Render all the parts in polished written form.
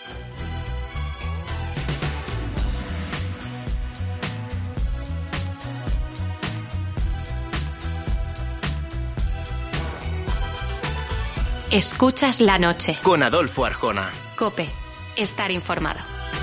Escuchas la noche. Con Adolfo Arjona. COPE. Estar informado.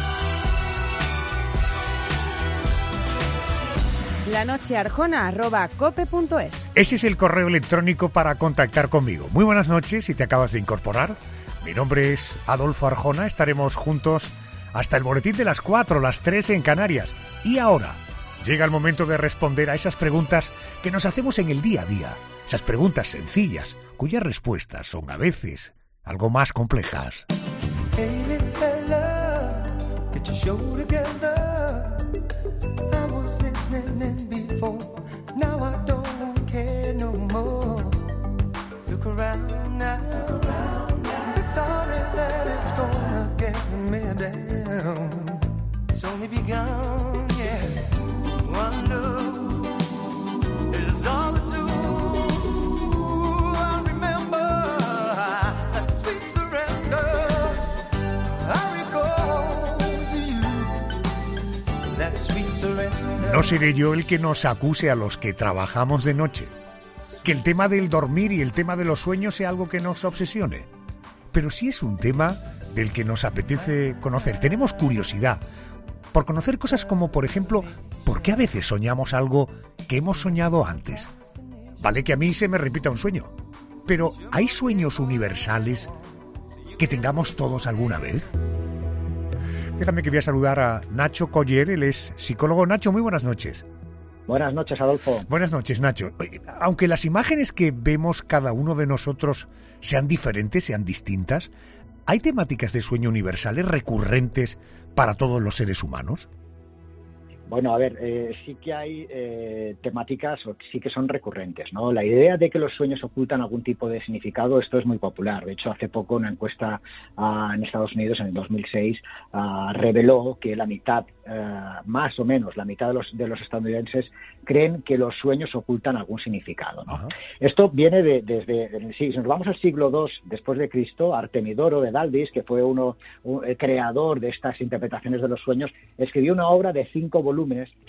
lanochearjona@cope.es. Ese es el correo electrónico para contactar conmigo. Muy buenas noches, si te acabas de incorporar. Mi nombre es Adolfo Arjona. Estaremos juntos hasta el boletín de las 4, las 3 en Canarias. Y ahora llega el momento de responder a esas preguntas que nos hacemos en el día a día. Esas preguntas sencillas, cuyas respuestas son a veces algo más complejas. Hey, little fella, get your show together. I was listening before, now I don't care no more. Look around now, it's only that it's gonna get me down. It's only begun, yeah. One look is all the two. No seré yo el que nos acuse a los que trabajamos de noche, que el tema del dormir y el tema de los sueños sea algo que nos obsesione. Pero sí es un tema del que nos apetece conocer. Tenemos curiosidad por conocer cosas como, por ejemplo, ¿por qué a veces soñamos algo que hemos soñado antes? Vale que a mí se me repita un sueño, pero ¿hay sueños universales que tengamos todos alguna vez? Déjame que voy a saludar a Nacho Coller, él es psicólogo. Nacho, muy buenas noches. Buenas noches, Adolfo. Buenas noches, Nacho. Aunque las imágenes que vemos cada uno de nosotros sean diferentes, sean distintas, ¿hay temáticas de sueño universales recurrentes para todos los seres humanos? Bueno, a ver, sí que hay temáticas o sí que son recurrentes, ¿no? La idea de que los sueños ocultan algún tipo de significado, esto es muy popular. De hecho, hace poco una encuesta en Estados Unidos, en el 2006, reveló que la mitad, más o menos, la mitad de los estadounidenses creen que los sueños ocultan algún significado, ¿no? Uh-huh. Esto viene desde si nos vamos al siglo II después de Cristo, Artemidoro de Daldis, que fue el creador de estas interpretaciones de los sueños, escribió una obra de 5 volúmenes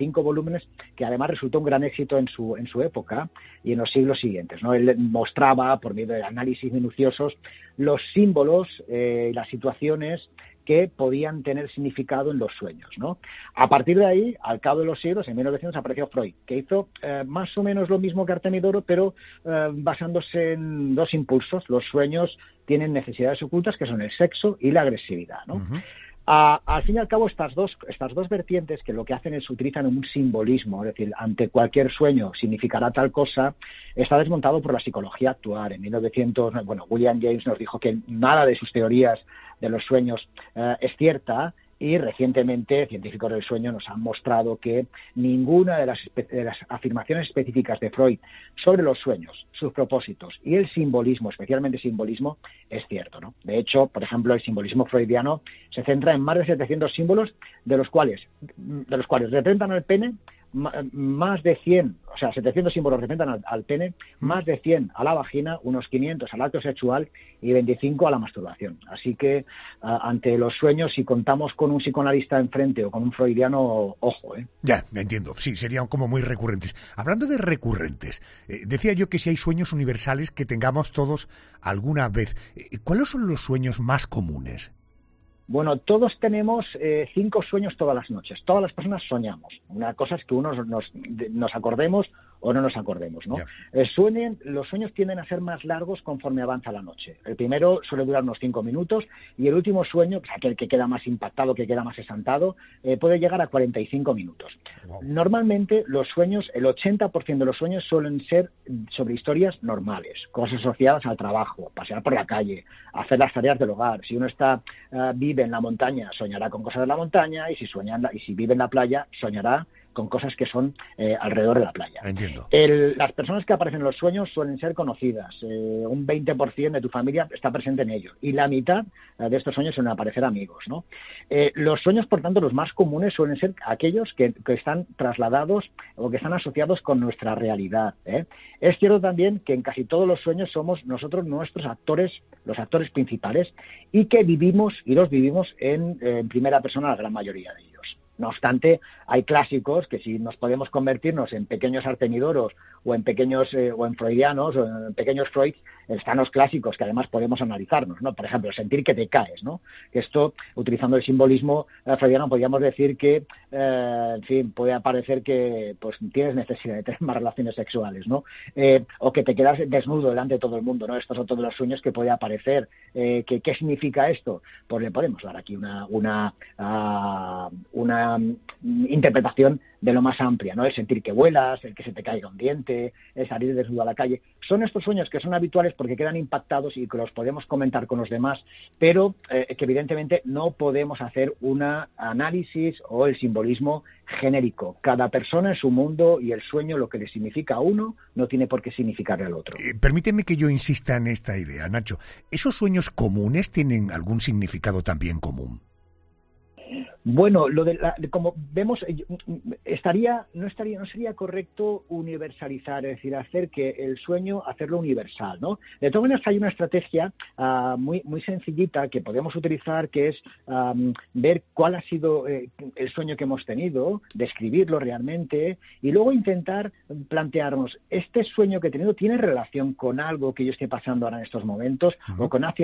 que además resultó un gran éxito en su época y en los siglos siguientes, ¿no? Él mostraba, por medio de análisis minuciosos, los símbolos y las situaciones que podían tener significado en los sueños, ¿no? A partir de ahí, al cabo de los siglos, en 1900 apareció Freud, que hizo más o menos lo mismo que Artemidoro, pero basándose en dos impulsos. Los sueños tienen necesidades ocultas, que son el sexo y la agresividad, ¿no? Uh-huh. Al fin y al cabo, estas dos vertientes, que lo que hacen es utilizan un simbolismo, es decir, ante cualquier sueño significará tal cosa, está desmontado por la psicología actual. En 1900, William James nos dijo que nada de sus teorías de los sueños es cierta, y recientemente científicos del sueño nos han mostrado que ninguna de las afirmaciones específicas de Freud sobre los sueños, sus propósitos y el simbolismo, especialmente simbolismo, es cierto, ¿no? De hecho, por ejemplo, el simbolismo freudiano se centra en más de 700 símbolos, de los cuales representan al pene, más de 100, o sea, 700 símbolos representan al pene, más de 100 a la vagina, unos 500 al acto sexual y 25 a la masturbación. Así que ante los sueños, si contamos con un psicoanalista enfrente o con un freudiano, ojo, ¿eh? Ya, me entiendo. Sí, serían como muy recurrentes. Hablando de recurrentes, decía yo que si hay sueños universales que tengamos todos alguna vez. ¿Cuáles son los sueños más comunes? Bueno, todos tenemos 5 sueños todas las noches. Todas las personas soñamos. Una cosa es que nos acordemos o no nos acordemos, ¿no? Los sueños tienden a ser más largos conforme avanza la noche. El primero suele durar unos 5 minutos y el último sueño, que es aquel que queda más impactado, que queda más exaltado, puede llegar a 45 minutos. Wow. Normalmente los sueños, el 80% de los sueños suelen ser sobre historias normales, cosas asociadas al trabajo, pasear por la calle, hacer las tareas del hogar. Si uno vive en la montaña, soñará con cosas de la montaña, y si vive en la playa, soñará con cosas que son alrededor de la playa. Entiendo. Las personas que aparecen en los sueños suelen ser conocidas. Un 20% de tu familia está presente en ellos. Y la mitad de estos sueños suelen aparecer amigos, ¿no? Los sueños, por tanto, los más comunes suelen ser aquellos que están trasladados o que están asociados con nuestra realidad, ¿eh? Es cierto también que en casi todos los sueños somos nosotros nuestros actores, los actores principales, y que vivimos en primera persona la gran mayoría de ellos. No obstante, hay clásicos que si nos podemos convertirnos en pequeños Artemidoros o en pequeños o en freudianos o en pequeños Freud, están los clásicos que además podemos analizarnos, ¿no? Por ejemplo, sentir que te caes, ¿no? Esto, utilizando el simbolismo freudiano, podríamos decir que, en fin, puede parecer que pues tienes necesidad de tener más relaciones sexuales, ¿no? O que te quedas desnudo delante de todo el mundo, ¿no? Estos son todos los sueños que puede aparecer. ¿Qué significa esto? Pues le podemos dar aquí una interpretación de lo más amplia, ¿no? El sentir que vuelas, el que se te caiga un diente, el salir desnudo a la calle. Son estos sueños que son habituales porque quedan impactados y que los podemos comentar con los demás, pero que evidentemente no podemos hacer un análisis o el simbolismo genérico. Cada persona es su mundo y el sueño, lo que le significa a uno, no tiene por qué significarle al otro. Permíteme que yo insista en esta idea, Nacho. ¿Esos sueños comunes tienen algún significado también común? Bueno, como vemos, no sería correcto universalizar, es decir, hacer que el sueño, hacerlo universal, ¿no? De todas maneras, hay una estrategia muy sencillita que podemos utilizar, que es ver cuál ha sido el sueño que hemos tenido, describirlo realmente y luego intentar plantearnos, ¿este sueño que he tenido tiene relación con algo que yo esté pasando ahora en estos momentos? Uh-huh.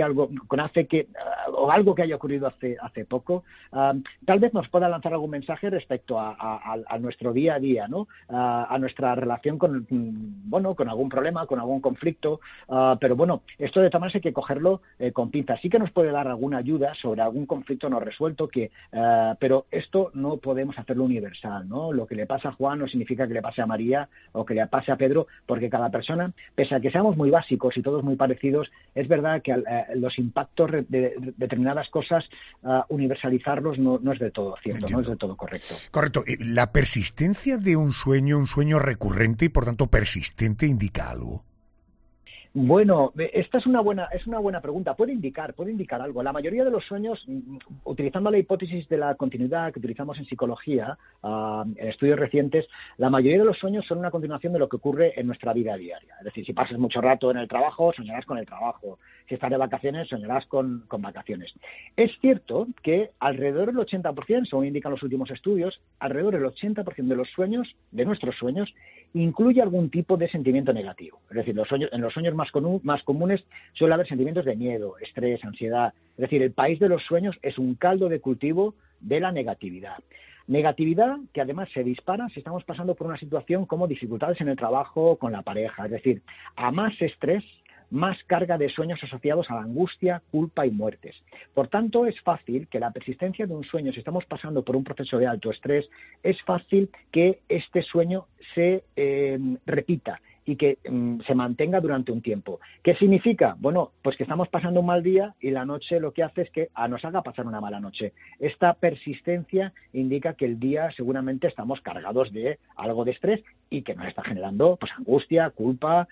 O algo que haya ocurrido hace poco? Tal vez nos pueda lanzar algún mensaje respecto a nuestro día a día, ¿no? A nuestra relación con algún problema, con algún conflicto, pero bueno, esto de todas maneras hay que cogerlo con pinzas. Sí que nos puede dar alguna ayuda sobre algún conflicto no resuelto, pero esto no podemos hacerlo universal, ¿no? Lo que le pasa a Juan no significa que le pase a María o que le pase a Pedro, porque cada persona, pese a que seamos muy básicos y todos muy parecidos, es verdad que los impactos de determinadas cosas, universalizarlos no es del todo cierto. Entiendo. No es del todo correcto. Correcto. ¿La persistencia de un sueño recurrente y por tanto persistente, indica algo? Bueno, esta es una buena pregunta. Puede indicar algo. La mayoría de los sueños, utilizando la hipótesis de la continuidad que utilizamos en psicología, en estudios recientes, la mayoría de los sueños son una continuación de lo que ocurre en nuestra vida diaria. Es decir, si pasas mucho rato en el trabajo, soñarás con el trabajo. Si estás de vacaciones, soñarás con vacaciones. Es cierto que alrededor del 80%, según indican los últimos estudios, alrededor del 80% de los sueños, de nuestros sueños, incluye algún tipo de sentimiento negativo. Es decir, en los sueños más comunes suele haber sentimientos de miedo, estrés, ansiedad. Es decir, el país de los sueños es un caldo de cultivo de la negatividad. Negatividad que además se dispara si estamos pasando por una situación como dificultades en el trabajo, con la pareja. Es decir, a más estrés, más carga de sueños asociados a la angustia, culpa y muertes. Por tanto, es fácil que la persistencia de un sueño, si estamos pasando por un proceso de alto estrés, es fácil que este sueño se repita y que se mantenga durante un tiempo. ¿Qué significa? Bueno, pues que estamos pasando un mal día y la noche lo que hace es que nos haga pasar una mala noche. Esta persistencia indica que el día seguramente estamos cargados de algo de estrés y que nos está generando pues angustia, culpa,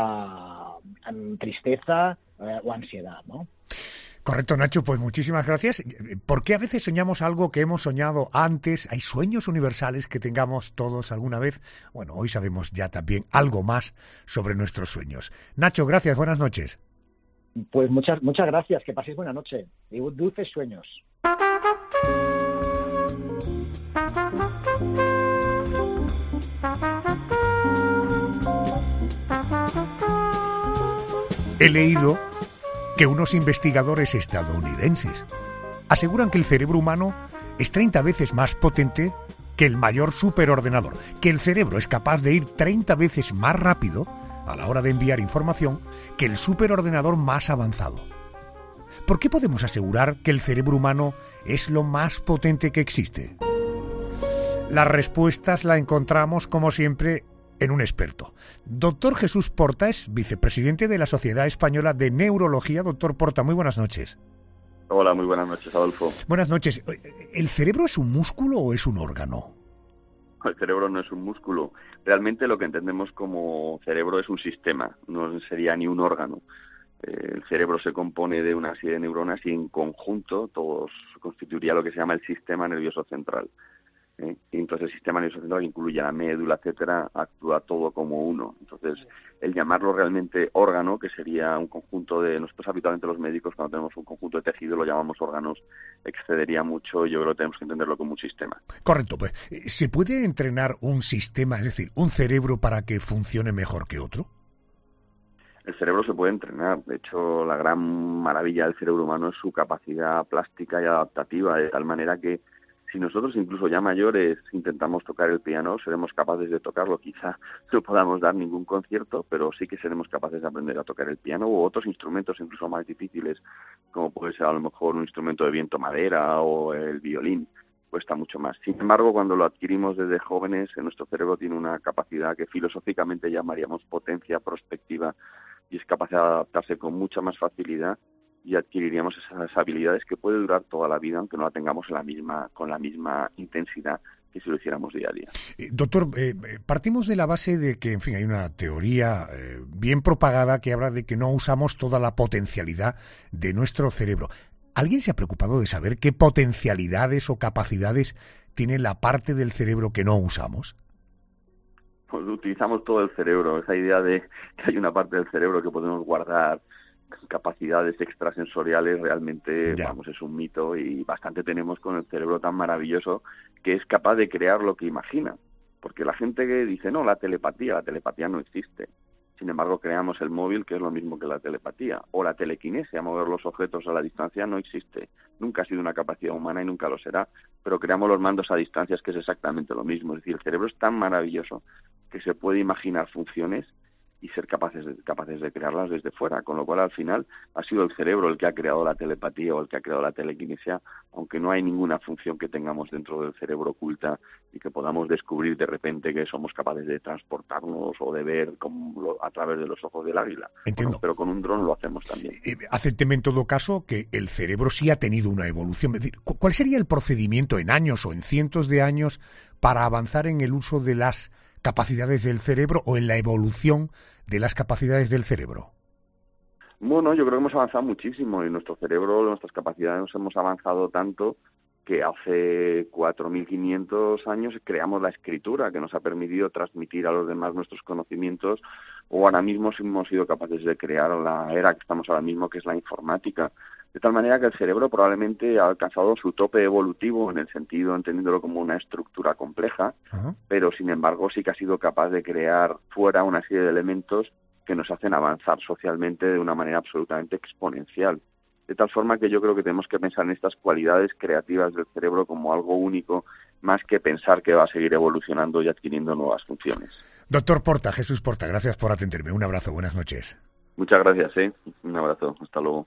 tristeza o ansiedad, ¿no? Correcto, Nacho, pues muchísimas gracias. ¿Por qué a veces soñamos algo que hemos soñado antes? ¿Hay sueños universales que tengamos todos alguna vez? Bueno, hoy sabemos ya también algo más sobre nuestros sueños. Nacho, gracias, buenas noches. Pues muchas gracias, que paséis buena noche y dulces sueños. He leído que unos investigadores estadounidenses aseguran que el cerebro humano es 30 veces más potente que el mayor superordenador, que el cerebro es capaz de ir 30 veces más rápido a la hora de enviar información que el superordenador más avanzado. ¿Por qué podemos asegurar que el cerebro humano es lo más potente que existe? Las respuestas las encontramos, como siempre, en un experto. Doctor Jesús Porta es vicepresidente de la Sociedad Española de Neurología. Doctor Porta, muy buenas noches. Hola, muy buenas noches, Adolfo. Buenas noches. ¿El cerebro es un músculo o es un órgano? el cerebro no es un músculo. Realmente lo que entendemos como cerebro es un sistema, no sería ni un órgano. El cerebro se compone de una serie de neuronas y en conjunto todos constituiría lo que se llama el sistema nervioso central. Y entonces el sistema nervioso central, que incluye la médula, etcétera, actúa todo como uno. Entonces, el llamarlo realmente órgano, que sería un conjunto de... Nosotros habitualmente los médicos, cuando tenemos un conjunto de tejido, lo llamamos órganos, excedería mucho. Yo creo que tenemos que entenderlo como un sistema. Correcto, pues. ¿Se puede entrenar un sistema, es decir, un cerebro, para que funcione mejor que otro? El cerebro se puede entrenar. De hecho, la gran maravilla del cerebro humano es su capacidad plástica y adaptativa, de tal manera que si nosotros incluso ya mayores intentamos tocar el piano, seremos capaces de tocarlo. Quizá no podamos dar ningún concierto, pero sí que seremos capaces de aprender a tocar el piano u otros instrumentos incluso más difíciles, como puede ser a lo mejor un instrumento de viento madera o el violín. Cuesta mucho más. Sin embargo, cuando lo adquirimos desde jóvenes, nuestro cerebro tiene una capacidad que filosóficamente llamaríamos potencia prospectiva y es capaz de adaptarse con mucha más facilidad y adquiriríamos esas habilidades que puede durar toda la vida, aunque no la tengamos con la misma intensidad que si lo hiciéramos día a día. Doctor, partimos de la base de que, en fin, hay una teoría bien propagada que habla de que no usamos toda la potencialidad de nuestro cerebro. ¿Alguien se ha preocupado de saber qué potencialidades o capacidades tiene la parte del cerebro que no usamos? Pues utilizamos todo el cerebro, esa idea de que hay una parte del cerebro que podemos guardar capacidades extrasensoriales realmente, vamos, es un mito, y bastante tenemos con el cerebro tan maravilloso que es capaz de crear lo que imagina. Porque la gente que dice, no, la telepatía no existe. Sin embargo, creamos el móvil, que es lo mismo que la telepatía. O la telequinesia, mover los objetos a la distancia, no existe. Nunca ha sido una capacidad humana y nunca lo será. Pero creamos los mandos a distancias, que es exactamente lo mismo. Es decir, el cerebro es tan maravilloso que se puede imaginar funciones y ser capaces de crearlas desde fuera, con lo cual al final ha sido el cerebro el que ha creado la telepatía o el que ha creado la telequinesia, aunque no hay ninguna función que tengamos dentro del cerebro oculta y que podamos descubrir de repente que somos capaces de transportarnos o de ver a través de los ojos del águila. Entiendo. Bueno, pero con un dron lo hacemos también. Acépteme en todo caso que el cerebro sí ha tenido una evolución. Es decir, ¿cuál sería el procedimiento en años o en cientos de años para avanzar en el uso de las capacidades del cerebro o en la evolución de las capacidades del cerebro? Bueno, yo creo que hemos avanzado muchísimo y nuestro cerebro, nuestras capacidades nos hemos avanzado tanto que hace 4.500 años creamos la escritura, que nos ha permitido transmitir a los demás nuestros conocimientos, o ahora mismo hemos sido capaces de crear la era que estamos ahora mismo, que es la informática. De tal manera que el cerebro probablemente ha alcanzado su tope evolutivo en el sentido, entendiéndolo como una estructura compleja, pero sin embargo sí que ha sido capaz de crear fuera una serie de elementos que nos hacen avanzar socialmente de una manera absolutamente exponencial. De tal forma que yo creo que tenemos que pensar en estas cualidades creativas del cerebro como algo único, más que pensar que va a seguir evolucionando y adquiriendo nuevas funciones. Doctor Porta, Jesús Porta, gracias por atenderme. Un abrazo, buenas noches. Muchas gracias, un abrazo, hasta luego.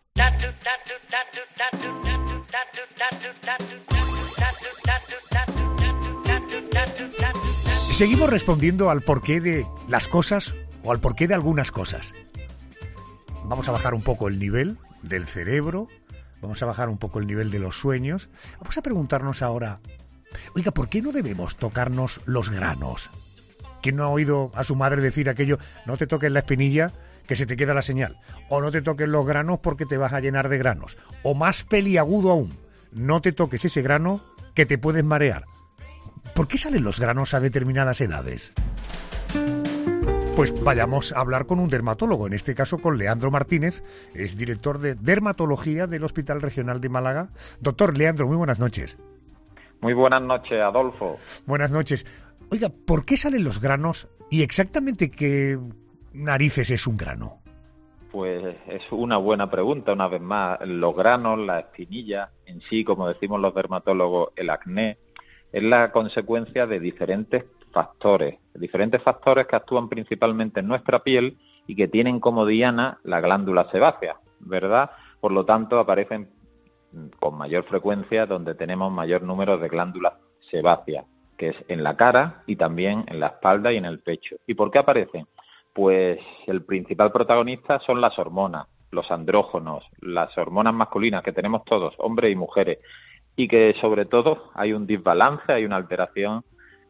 Seguimos respondiendo al porqué de las cosas o al porqué de algunas cosas. Vamos a bajar un poco el nivel del cerebro, vamos a bajar un poco el nivel de los sueños. Vamos a preguntarnos ahora, oiga, ¿por qué no debemos tocarnos los granos? ¿Quién no ha oído a su madre decir aquello, no te toques la espinilla, que se te queda la señal? O no te toques los granos porque te vas a llenar de granos. O más peliagudo aún, no te toques ese grano que te puedes marear. ¿Por qué salen los granos a determinadas edades? Pues vayamos a hablar con un dermatólogo, en este caso con Leandro Martínez, es director de dermatología del Hospital Regional de Málaga. Doctor Leandro, muy buenas noches. Muy buenas noches, Adolfo. Buenas noches. Oiga, ¿por qué salen los granos y exactamente qué narices es un grano? Pues es una buena pregunta, una vez más. Los granos, la espinilla, en sí, como decimos los dermatólogos, el acné, es la consecuencia de diferentes factores que actúan principalmente en nuestra piel y que tienen como diana la glándula sebácea, ¿verdad? Por lo tanto, aparecen con mayor frecuencia donde tenemos mayor número de glándulas sebáceas, que es en la cara y también en la espalda y en el pecho. ¿Y por qué aparecen? Pues el principal protagonista son las hormonas, los andrógenos, las hormonas masculinas que tenemos todos, hombres y mujeres, y que sobre todo hay un desbalance, hay una alteración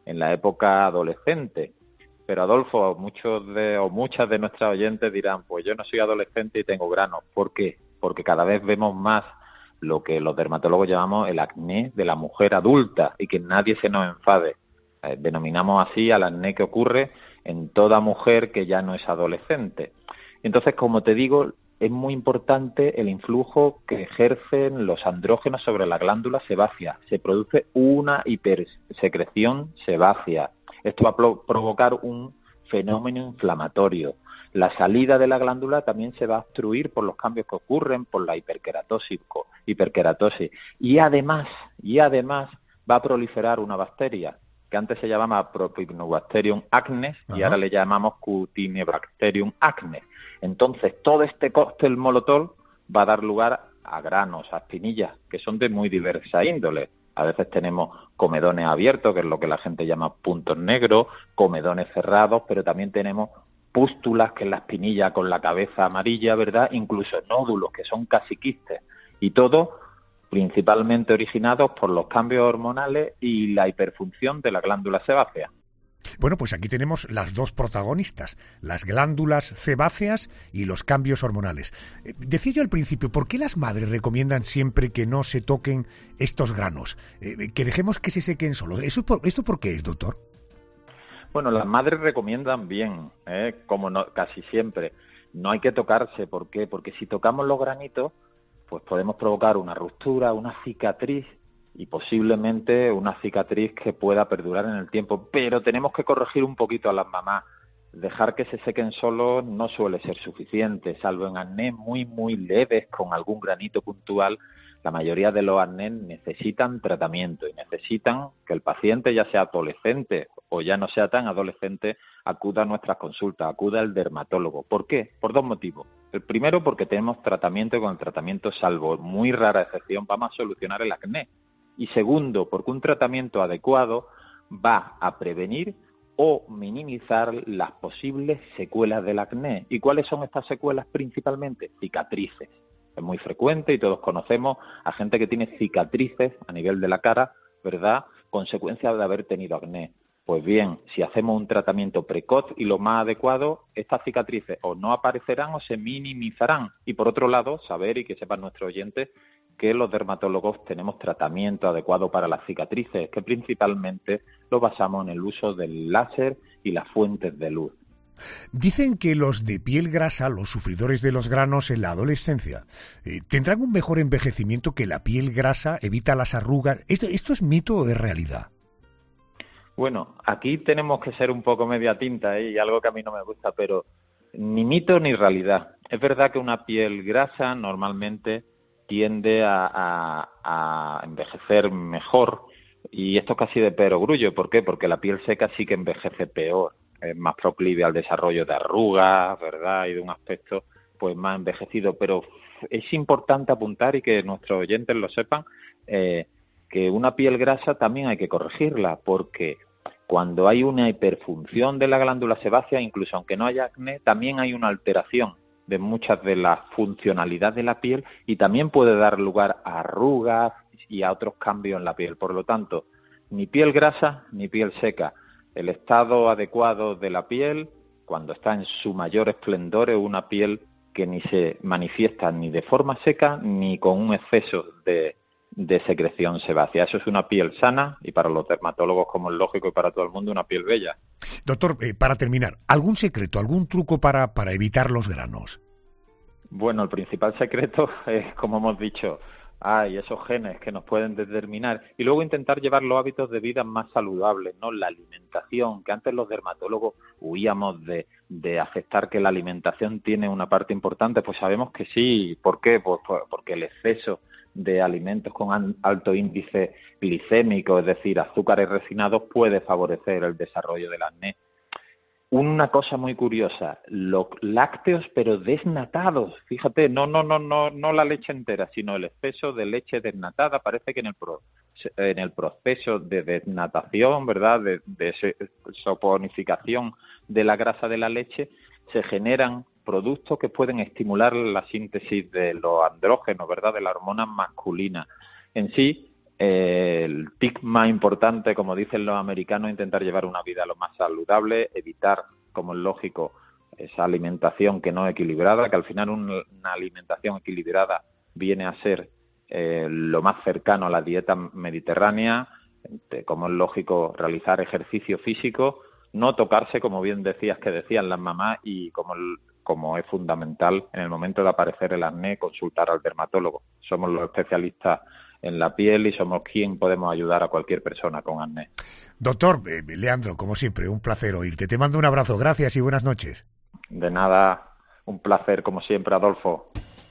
en la época adolescente. Pero Adolfo, muchas de nuestras oyentes dirán, pues yo no soy adolescente y tengo granos. ¿Por qué? Porque cada vez vemos más lo que los dermatólogos llamamos el acné de la mujer adulta, y que nadie se nos enfade. Denominamos así al acné que ocurre en toda mujer que ya no es adolescente. Entonces, como te digo, es muy importante el influjo que ejercen los andrógenos sobre la glándula sebácea. Se produce una hipersecreción sebácea. Esto va a provocar un fenómeno inflamatorio. La salida de la glándula también se va a obstruir por los cambios que ocurren por la hiperkeratosis. Y además va a proliferar una bacteria que antes se llamaba Propionibacterium acnes y ahora le llamamos Cutinibacterium acnes. Entonces, todo este cóctel molotov va a dar lugar a granos, a espinillas, que son de muy diversa índole. A veces tenemos comedones abiertos, que es lo que la gente llama puntos negros, comedones cerrados, pero también tenemos pústulas, que es la espinilla con la cabeza amarilla, ¿verdad? Incluso nódulos, que son casi quistes. Y todo principalmente originados por los cambios hormonales y la hiperfunción de la glándula sebácea. Bueno, pues aquí tenemos las dos protagonistas, las glándulas sebáceas y los cambios hormonales. Decía yo al principio, ¿por qué las madres recomiendan siempre que no se toquen estos granos? Que dejemos que se sequen solos. ¿Esto por qué es, doctor? Bueno, las madres recomiendan bien, como casi siempre. No hay que tocarse. ¿Por qué? Porque si tocamos los granitos, pues podemos provocar una ruptura, una cicatriz, y posiblemente una cicatriz que pueda perdurar en el tiempo. Pero tenemos que corregir un poquito a las mamás. Dejar que se sequen solos no suele ser suficiente, salvo en acné muy, muy leves con algún granito puntual. La mayoría de los acné necesitan tratamiento y necesitan que el paciente, ya sea adolescente o ya no sea tan adolescente, acuda a nuestras consultas, acuda al dermatólogo. ¿Por qué? Por dos motivos. El primero, porque tenemos tratamiento y con el tratamiento, salvo muy rara excepción, vamos a solucionar el acné. Y segundo, porque un tratamiento adecuado va a prevenir o minimizar las posibles secuelas del acné. ¿Y cuáles son estas secuelas principalmente? Cicatrices. Es muy frecuente y todos conocemos a gente que tiene cicatrices a nivel de la cara, ¿verdad?, consecuencia de haber tenido acné. Pues bien, si hacemos un tratamiento precoz y lo más adecuado, estas cicatrices o no aparecerán o se minimizarán. Y por otro lado, saber y que sepan nuestros oyentes que los dermatólogos tenemos tratamiento adecuado para las cicatrices, que principalmente lo basamos en el uso del láser y las fuentes de luz. Dicen que los de piel grasa, los sufridores de los granos en la adolescencia, tendrán un mejor envejecimiento, que la piel grasa evita las arrugas. ¿Esto es mito o es realidad? Bueno, aquí tenemos que ser un poco media tinta, y algo que a mí no me gusta, pero ni mito ni realidad. Es verdad que una piel grasa normalmente tiende a envejecer mejor, y esto casi de perogrullo. ¿Por qué? Porque la piel seca sí que envejece peor, es más proclive al desarrollo de arrugas, ¿verdad?, y de un aspecto pues más envejecido. Pero es importante apuntar, y que nuestros oyentes lo sepan, que una piel grasa también hay que corregirla, porque cuando hay una hiperfunción de la glándula sebácea, incluso aunque no haya acné, también hay una alteración de muchas de las funcionalidades de la piel, y también puede dar lugar a arrugas y a otros cambios en la piel. Por lo tanto, ni piel grasa ni piel seca. El estado adecuado de la piel, cuando está en su mayor esplendor, es una piel que ni se manifiesta ni de forma seca ni con un exceso de secreción sebácea. Eso es una piel sana, y para los dermatólogos, como es lógico, y para todo el mundo, una piel bella. Doctor, para terminar, ¿algún secreto, algún truco para evitar los granos? Bueno, el principal secreto es, como hemos dicho, hay esos genes que nos pueden determinar, y luego intentar llevar los hábitos de vida más saludables, ¿no? La alimentación, que antes los dermatólogos huíamos de aceptar que la alimentación tiene una parte importante, pues sabemos que sí. ¿Por qué? Pues porque el exceso de alimentos con alto índice glicémico, es decir, azúcares refinados, puede favorecer el desarrollo del acné. Una cosa muy curiosa, los lácteos pero desnatados, fíjate, no la leche entera, sino el exceso de leche desnatada. Parece que en el proceso de desnatación, ¿verdad?, de soponificación de la grasa de la leche, se generan productos que pueden estimular la síntesis de los andrógenos, ¿verdad?, de la hormona masculina. En sí, El tic más importante, como dicen los americanos, es intentar llevar una vida lo más saludable, evitar, como es lógico, esa alimentación que no es equilibrada, que al final una alimentación equilibrada viene a ser lo más cercano a la dieta mediterránea, como es lógico, realizar ejercicio físico, no tocarse, como bien decías que decían las mamás, y como es fundamental en el momento de aparecer el acné, consultar al dermatólogo. Somos los especialistas en la piel y somos quien podemos ayudar a cualquier persona con acné. Doctor Leandro, como siempre, un placer oírte. Te mando un abrazo, gracias y buenas noches. De nada, un placer como siempre, Adolfo.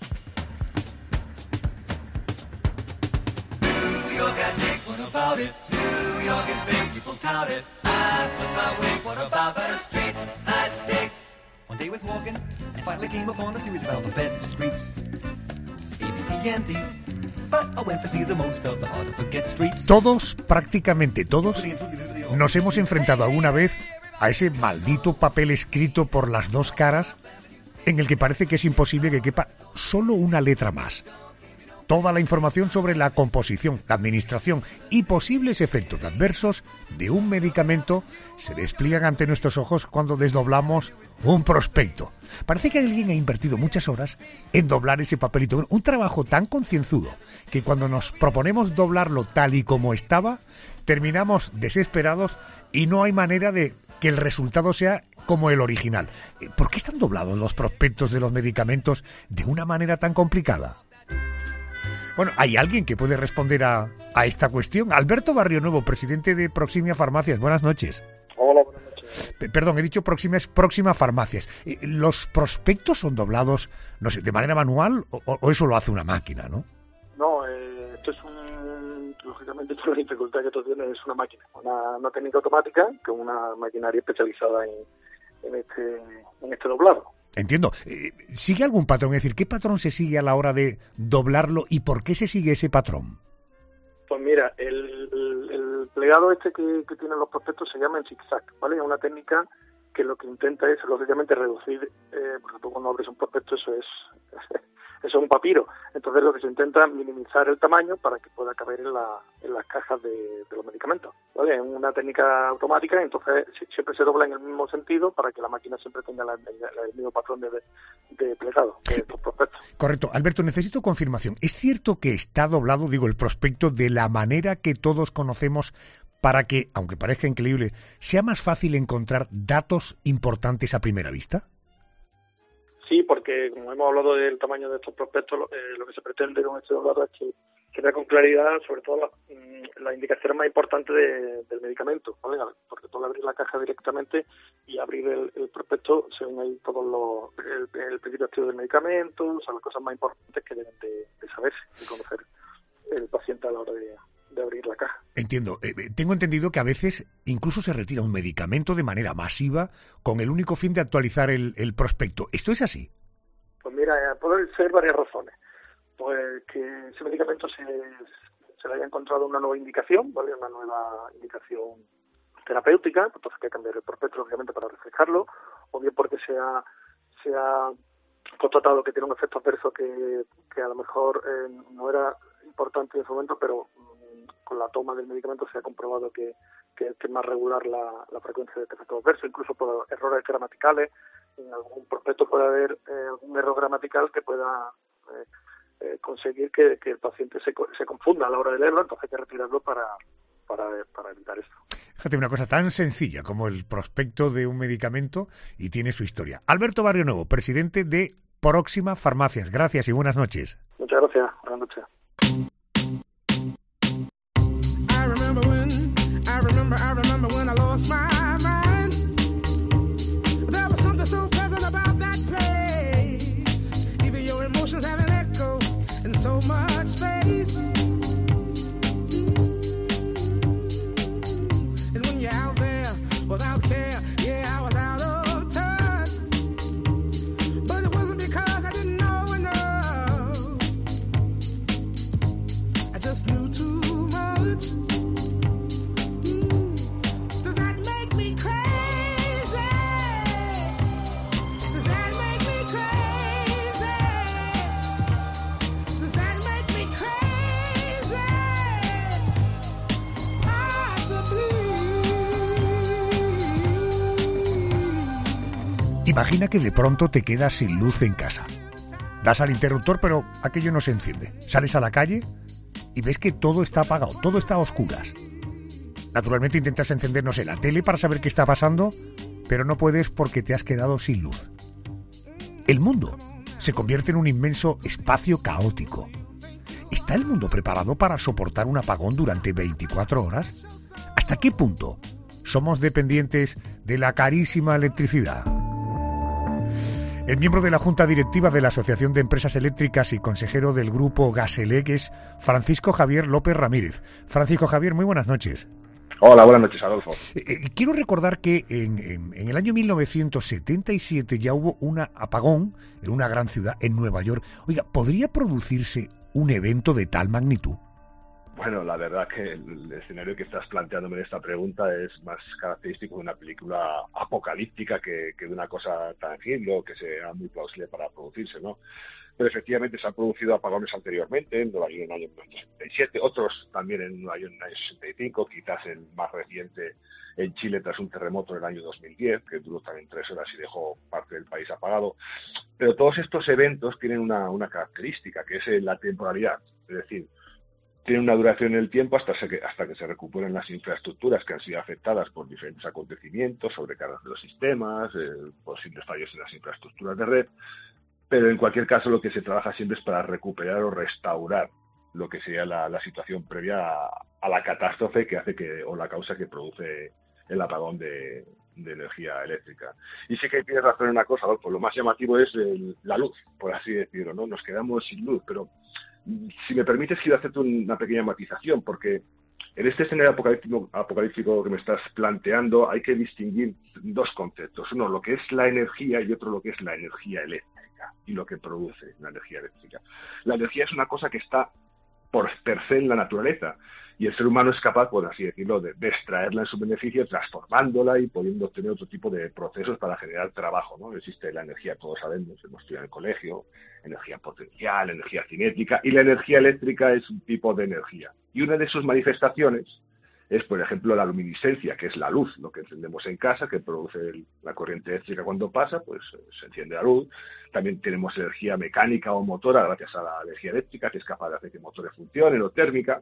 Todos, prácticamente todos, nos hemos enfrentado alguna vez a ese maldito papel escrito por las dos caras en el que parece que es imposible que quepa solo una letra más. Toda la información sobre la composición, la administración y posibles efectos adversos de un medicamento se despliegan ante nuestros ojos cuando desdoblamos un prospecto. Parece que alguien ha invertido muchas horas en doblar ese papelito. Un trabajo tan concienzudo que cuando nos proponemos doblarlo tal y como estaba, terminamos desesperados y no hay manera de que el resultado sea como el original. ¿Por qué están doblados los prospectos de los medicamentos de una manera tan complicada? Bueno, ¿hay alguien que puede responder a esta cuestión? Alberto Barrionuevo, presidente de Proximia Farmacias. Buenas noches. Hola, buenas noches. Perdón, he dicho Proxima Farmacias. ¿Los prospectos son doblados, no sé, de manera manual o eso lo hace una máquina, no? No, esto es lógicamente, toda la dificultad que esto tiene es una máquina, una técnica automática, que es una maquinaria especializada en este doblado. Entiendo. ¿Sigue algún patrón? Es decir, ¿qué patrón se sigue a la hora de doblarlo y por qué se sigue ese patrón? Pues mira, el plegado que tienen los prospectos se llama en zigzag, ¿vale? Es una técnica que lo que intenta es, lógicamente, reducir, por ejemplo, cuando abres un prospecto, eso es un papiro. Entonces lo que se intenta es minimizar el tamaño para que pueda caber en las cajas de los medicamentos, ¿vale? Es una técnica automática, entonces siempre se dobla en el mismo sentido para que la máquina siempre tenga el mismo patrón de plegado de estos prospectos. Correcto. Alberto, necesito confirmación. ¿Es cierto que está doblado, el prospecto de la manera que todos conocemos para que, aunque parezca increíble, sea más fácil encontrar datos importantes a primera vista? Sí, porque como hemos hablado del tamaño de estos prospectos, lo que se pretende con este doblado es que vea con claridad, sobre todo, las indicaciones más importantes del medicamento, ¿vale? Porque tú al abrir la caja directamente y abrir el prospecto se ven ahí todos el principio activo del medicamento, o sea, las cosas más importantes que deben de saberse y conocer el paciente a la hora de abrir la caja. Entiendo. Tengo entendido que a veces incluso se retira un medicamento de manera masiva con el único fin de actualizar el prospecto. ¿Esto es así? Pues mira, pueden ser varias razones. Pues que ese medicamento se le haya encontrado una nueva indicación, ¿vale? Una nueva indicación terapéutica, entonces hay que cambiar el prospecto, lógicamente, para reflejarlo, o bien porque se ha constatado que tiene un efecto adverso que a lo mejor no era importante en ese momento, pero con la toma del medicamento se ha comprobado que es más regular la frecuencia de este efecto adverso, incluso por errores gramaticales. En algún prospecto puede haber algún error gramatical que pueda conseguir que el paciente se confunda a la hora de leerlo, entonces hay que retirarlo para evitar esto. Fíjate, una cosa tan sencilla como el prospecto de un medicamento y tiene su historia. Alberto Barrionuevo, presidente de Proxima Farmacias. Gracias y buenas noches. Muchas gracias. Buenas noches. I remember when I lost my mind. There was something so pleasant about that place. Even your emotions have an echo in so much space. And when you're out there without care, yeah, I was out of touch. But it wasn't because I didn't know enough. I just knew too much. Imagina que de pronto te quedas sin luz en casa. Das al interruptor, pero aquello no se enciende. Sales a la calle y ves que todo está apagado, todo está a oscuras. Naturalmente intentas encender, no sé, la tele para saber qué está pasando, pero no puedes porque te has quedado sin luz. El mundo se convierte en un inmenso espacio caótico. ¿Está el mundo preparado para soportar un apagón durante 24 horas? ¿Hasta qué punto somos dependientes de la carísima electricidad? El miembro de la Junta Directiva de la Asociación de Empresas Eléctricas y consejero del grupo Gaselec es Francisco Javier López Ramírez. Francisco Javier, muy buenas noches. Hola, buenas noches, Adolfo. Quiero recordar que en el año 1977 ya hubo un apagón en una gran ciudad, en Nueva York. Oiga, ¿podría producirse un evento de tal magnitud? Bueno, la verdad que el escenario que estás planteándome en esta pregunta es más característico de una película apocalíptica que de una cosa tangible o que sea muy plausible para producirse, ¿no? Pero efectivamente se han producido apagones anteriormente, en Nueva York en el año 1977, otros también en Nueva York en el año 65, quizás el más reciente en Chile tras un terremoto en el año 2010, que duró también 3 horas y dejó parte del país apagado. Pero todos estos eventos tienen una característica, que es la temporalidad, es decir, tiene una duración en el tiempo hasta que se recuperen las infraestructuras que han sido afectadas por diferentes acontecimientos, sobrecargas de los sistemas, posibles fallos en las infraestructuras de red, pero en cualquier caso lo que se trabaja siempre es para recuperar o restaurar lo que sería la situación previa a la catástrofe que hace o la causa que produce el apagón de energía eléctrica. Y sí que tienes razón en una cosa, Adolfo, lo más llamativo es la luz, por así decirlo, ¿no? Nos quedamos sin luz, pero si me permites, quiero hacerte una pequeña matización, porque en este escenario apocalíptico que me estás planteando hay que distinguir dos conceptos. Uno, lo que es la energía, y otro, lo que es la energía eléctrica y lo que produce la energía eléctrica. La energía es una cosa que está por per se en la naturaleza, y el ser humano es capaz, por así decirlo, de extraerla en su beneficio, transformándola y pudiendo obtener otro tipo de procesos para generar trabajo, ¿no? Existe la energía, todos sabemos, hemos estudiado en el colegio, energía potencial, energía cinética, y la energía eléctrica es un tipo de energía. Y una de sus manifestaciones es, por ejemplo, la luminiscencia, que es la luz, lo que encendemos en casa, que produce la corriente eléctrica cuando pasa, pues se enciende la luz. También tenemos energía mecánica o motora gracias a la energía eléctrica, que es capaz de hacer que motores funcionen, o térmica.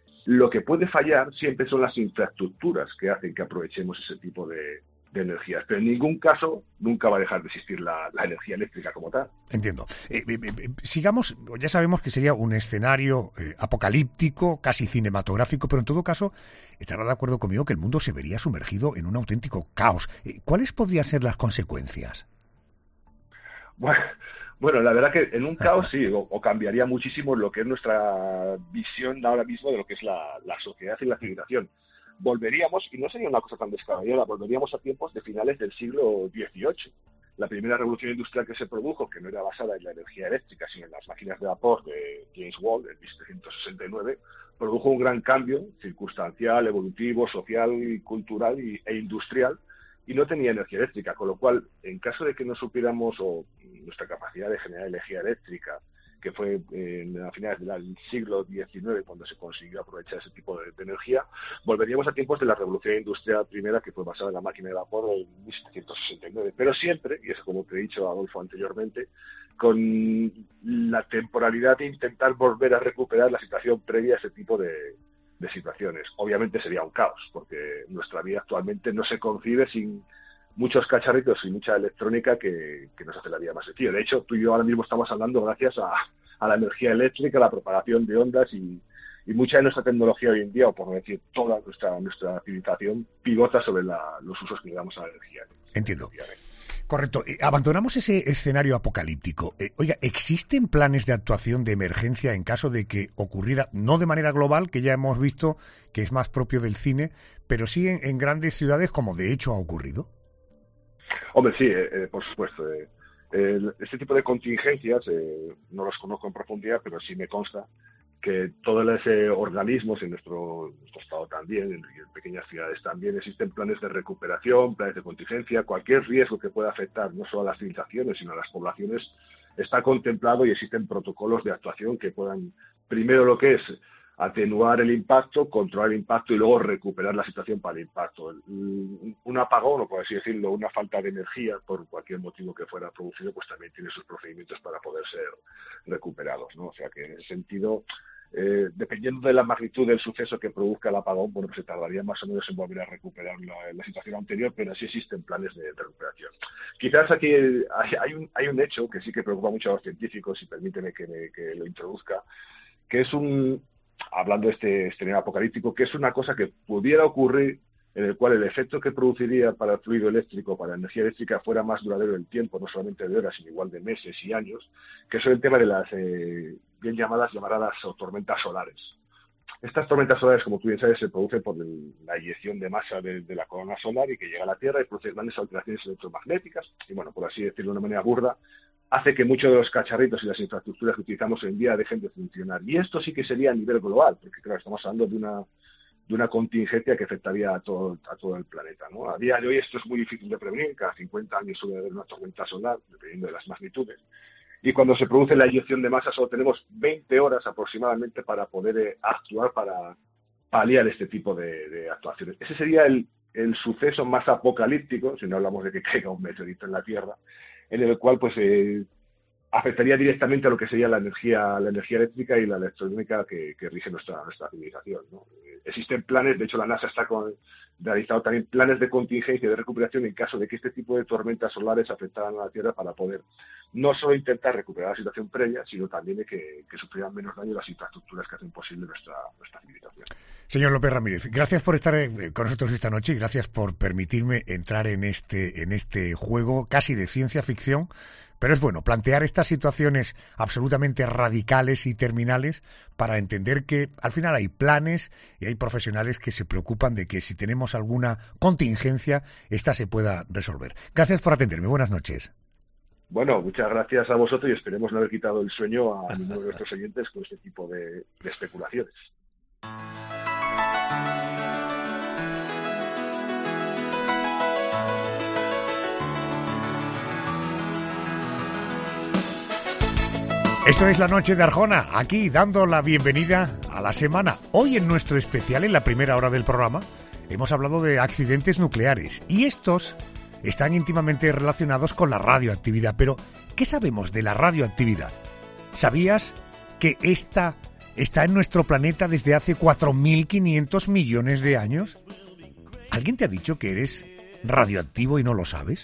Lo que puede fallar siempre son las infraestructuras que hacen que aprovechemos ese tipo de energías, pero en ningún caso nunca va a dejar de existir la energía eléctrica como tal. Entiendo. Sigamos, ya sabemos que sería un escenario apocalíptico, casi cinematográfico, pero en todo caso estará de acuerdo conmigo que el mundo se vería sumergido en un auténtico caos. ¿Cuáles podrían ser las consecuencias? Bueno, la verdad que en un caos sí, o cambiaría muchísimo lo que es nuestra visión ahora mismo de lo que es la sociedad y la civilización. Volveríamos, y no sería una cosa tan descabellada, volveríamos a tiempos de finales del siglo XVIII. La primera revolución industrial que se produjo, que no era basada en la energía eléctrica, sino en las máquinas de vapor de James Watt, en 1769, produjo un gran cambio circunstancial, evolutivo, social, cultural e industrial, y no tenía energía eléctrica, con lo cual, en caso de que no supiéramos o nuestra capacidad de generar energía eléctrica, que fue a finales del siglo XIX cuando se consiguió aprovechar ese tipo de energía, volveríamos a tiempos de la Revolución Industrial Primera, que fue basada en la máquina de vapor en 1769. Pero siempre, y eso como te he dicho, Adolfo, anteriormente, con la temporalidad de intentar volver a recuperar la situación previa a ese tipo de situaciones. Obviamente sería un caos, porque nuestra vida actualmente no se concibe sin muchos cacharritos y mucha electrónica que nos hace la vida más sencilla. De hecho, tú y yo ahora mismo estamos hablando gracias a la energía eléctrica, la propagación de ondas y mucha de nuestra tecnología hoy en día, o por no decir toda nuestra civilización, pivota sobre los usos que le damos a la energía. Entiendo. Correcto. Abandonamos ese escenario apocalíptico. Oiga, ¿existen planes de actuación de emergencia en caso de que ocurriera, no de manera global, que ya hemos visto que es más propio del cine, pero sí en grandes ciudades como de hecho ha ocurrido? Hombre, sí, por supuesto. Este tipo de contingencias no los conozco en profundidad, pero sí me consta que todos los organismos en nuestro estado también, en pequeñas ciudades también, existen planes de recuperación, planes de contingencia. Cualquier riesgo que pueda afectar no solo a las civilizaciones, sino a las poblaciones, está contemplado y existen protocolos de actuación que puedan, primero lo que es atenuar el impacto, controlar el impacto y luego recuperar la situación para el impacto. Un apagón, o por así decirlo, una falta de energía, por cualquier motivo que fuera producido, pues también tiene sus procedimientos para poder ser recuperados, ¿no? O sea que en ese sentido, dependiendo de la magnitud del suceso que produzca el apagón, bueno, pues se tardaría más o menos en volver a recuperar la situación anterior, pero sí existen planes de recuperación. Quizás aquí hay un hecho que sí que preocupa mucho a los científicos, y permíteme que lo introduzca, que es hablando de este escenario apocalíptico, que es una cosa que pudiera ocurrir en el cual el efecto que produciría para el fluido eléctrico, para la energía eléctrica, fuera más duradero en el tiempo, no solamente de horas, sino igual de meses y años, que es el tema de las bien llamadas o tormentas solares. Estas tormentas solares, como tú bien sabes, se producen por la eyección de masa de la corona solar y que llega a la Tierra y produce grandes alteraciones electromagnéticas, y bueno, por así decirlo de una manera burda, hace que muchos de los cacharritos y las infraestructuras que utilizamos hoy en día dejen de funcionar. Y esto sí que sería a nivel global, porque claro, estamos hablando de una contingencia que afectaría a todo el planeta, ¿no? A día de hoy esto es muy difícil de prevenir, cada 50 años suele haber una tormenta solar, dependiendo de las magnitudes. Y cuando se produce la eyección de masa solo tenemos 20 horas aproximadamente para poder actuar, para paliar este tipo de actuaciones. Ese sería el suceso más apocalíptico, si no hablamos de que caiga un meteorito en la Tierra, en el cual pues afectaría directamente a lo que sería la energía eléctrica y la electrónica que rige nuestra civilización, ¿no? Existen planes, de hecho la NASA está realizando también planes de contingencia y de recuperación en caso de que este tipo de tormentas solares afectaran a la Tierra, para poder no solo intentar recuperar la situación previa, sino también de que sufrieran menos daño las infraestructuras que hacen posible nuestra civilización. Señor López Ramírez, gracias por estar con nosotros esta noche y gracias por permitirme entrar en este juego casi de ciencia ficción. Pero es bueno plantear estas situaciones absolutamente radicales y terminales para entender que al final hay planes y hay profesionales que se preocupan de que si tenemos alguna contingencia, esta se pueda resolver. Gracias por atenderme. Buenas noches. Bueno, muchas gracias a vosotros y esperemos no haber quitado el sueño a ninguno de nuestros oyentes con este tipo de especulaciones. Esto es La Noche de Arjona, aquí dando la bienvenida a la semana. Hoy en nuestro especial, en la primera hora del programa, hemos hablado de accidentes nucleares y estos están íntimamente relacionados con la radioactividad. Pero, ¿qué sabemos de la radioactividad? ¿Sabías que esta está en nuestro planeta desde hace 4.500 millones de años? ¿Alguien te ha dicho que eres radioactivo y no lo sabes?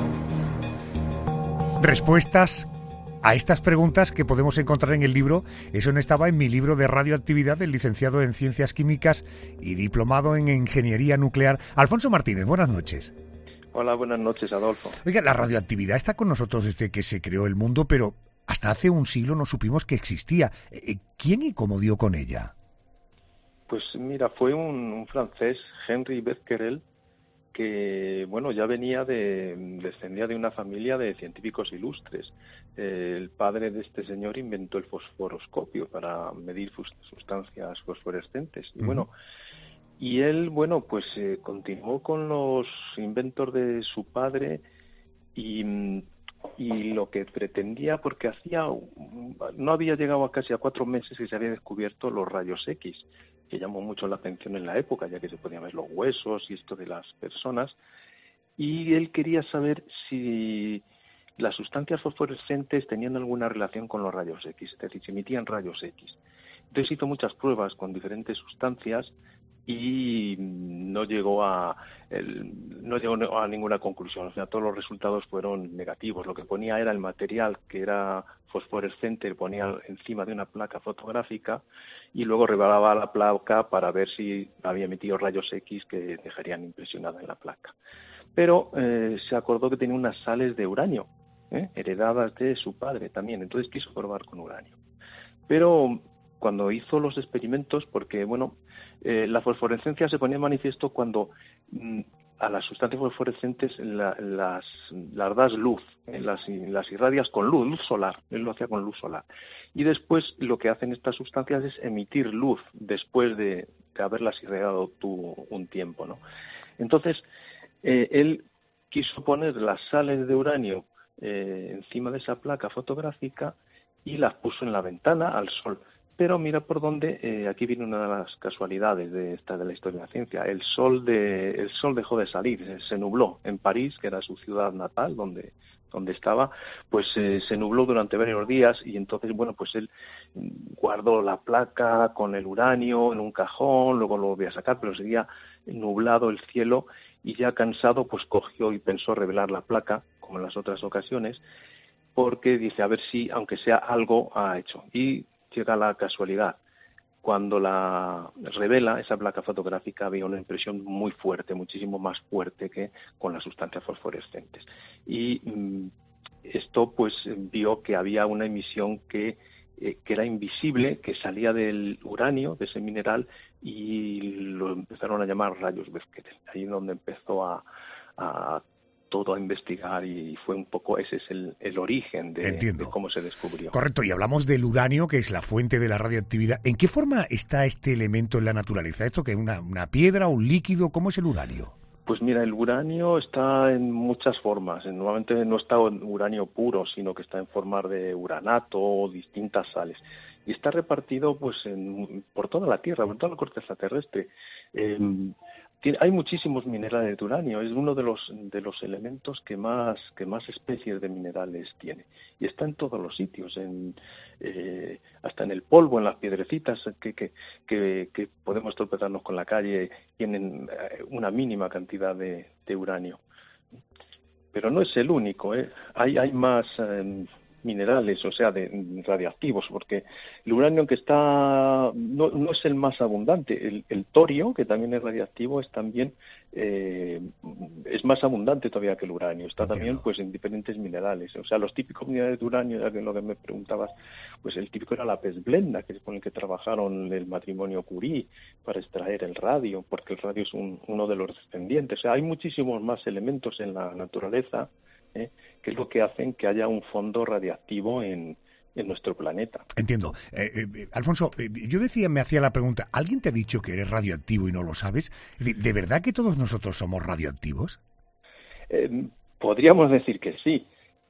Respuestas a estas preguntas que podemos encontrar en el libro. Eso no estaba en mi libro de radioactividad, del licenciado en Ciencias Químicas y diplomado en Ingeniería Nuclear, Alfonso Martínez. Buenas noches. Hola, buenas noches, Adolfo. Oiga, la radioactividad está con nosotros desde que se creó el mundo, pero hasta hace un siglo no supimos que existía. ¿Quién y cómo dio con ella? Pues mira, fue un francés, Henri Becquerel, que bueno, ya descendía de una familia de científicos ilustres. El padre de este señor inventó el fosforoscopio para medir sustancias fosforescentes. Y bueno, y él, bueno, pues continuó con los inventos de su padre y lo que pretendía, porque no había llegado casi a 4 meses que se había descubierto los rayos X, que llamó mucho la atención en la época, ya que se podían ver los huesos y esto de las personas, y él quería saber si las sustancias fosforescentes tenían alguna relación con los rayos X, es decir, si emitían rayos X. Entonces hizo muchas pruebas con diferentes sustancias y no llegó a ninguna conclusión. O sea, todos los resultados fueron negativos. Lo que ponía era el material que era fosforescente, lo ponía encima de una placa fotográfica y luego revelaba la placa para ver si había emitido rayos X que dejarían impresionada en la placa. Pero se acordó que tenía unas sales de uranio, heredadas de su padre también. Entonces quiso probar con uranio. Pero cuando hizo los experimentos, porque bueno, la fosforescencia se ponía en manifiesto cuando a las sustancias fosforescentes las das luz, las irradias con luz solar. Él lo hacía con luz solar. Y después lo que hacen estas sustancias es emitir luz después de haberlas irradiado tú un tiempo, ¿no? Entonces, él quiso poner las sales de uranio encima de esa placa fotográfica y las puso en la ventana al sol. Pero mira por dónde, aquí viene una de las casualidades de la historia de la ciencia. El sol dejó de salir, se nubló en París, que era su ciudad natal, donde estaba, pues se nubló durante varios días, y entonces, bueno, pues él guardó la placa con el uranio en un cajón, luego lo volvió a sacar, pero seguía nublado el cielo, y ya cansado, pues cogió y pensó revelar la placa, como en las otras ocasiones, porque dice, a ver si, aunque sea algo, ha hecho. Y llega la casualidad. Cuando la revela, esa placa fotográfica, había una impresión muy fuerte, muchísimo más fuerte que con las sustancias fosforescentes. Y esto pues vio que había una emisión que era invisible, que salía del uranio, de ese mineral, y lo empezaron a llamar rayos Becquerel. Ahí es donde empezó a todo a investigar, y fue un poco, ese es el origen de cómo se descubrió. Correcto, y hablamos del uranio, que es la fuente de la radioactividad. ¿En qué forma está este elemento en la naturaleza? ¿Esto que es una piedra, un líquido? ¿Cómo es el uranio? Pues mira, el uranio está en muchas formas. Normalmente no está en uranio puro, sino que está en forma de uranato o distintas sales. Y está repartido pues por toda la Tierra, por toda la corteza terrestre. Hay muchísimos minerales de uranio, es uno de los elementos que más especies de minerales tiene, y está en todos los sitios, hasta en el polvo, en las piedrecitas que podemos tropezarnos con la calle, tienen una mínima cantidad de uranio. Pero no es el único, hay más minerales, o sea, de radiactivos, porque el uranio, aunque está no es el más abundante, el torio, que también es radiactivo, es también es más abundante todavía que el uranio. Está también pues en diferentes minerales, o sea, los típicos minerales de uranio, ya que lo que me preguntabas, pues el típico era la pezblenda, que es con el que trabajaron el matrimonio Curie para extraer el radio, porque el radio es uno de los descendientes. O sea, hay muchísimos más elementos en la naturaleza, que es lo que hacen que haya un fondo radiactivo en nuestro planeta. Entiendo. Alfonso, yo me hacía la pregunta, ¿alguien te ha dicho que eres radioactivo y no lo sabes? ¿De verdad que todos nosotros somos radioactivos? Podríamos decir que sí.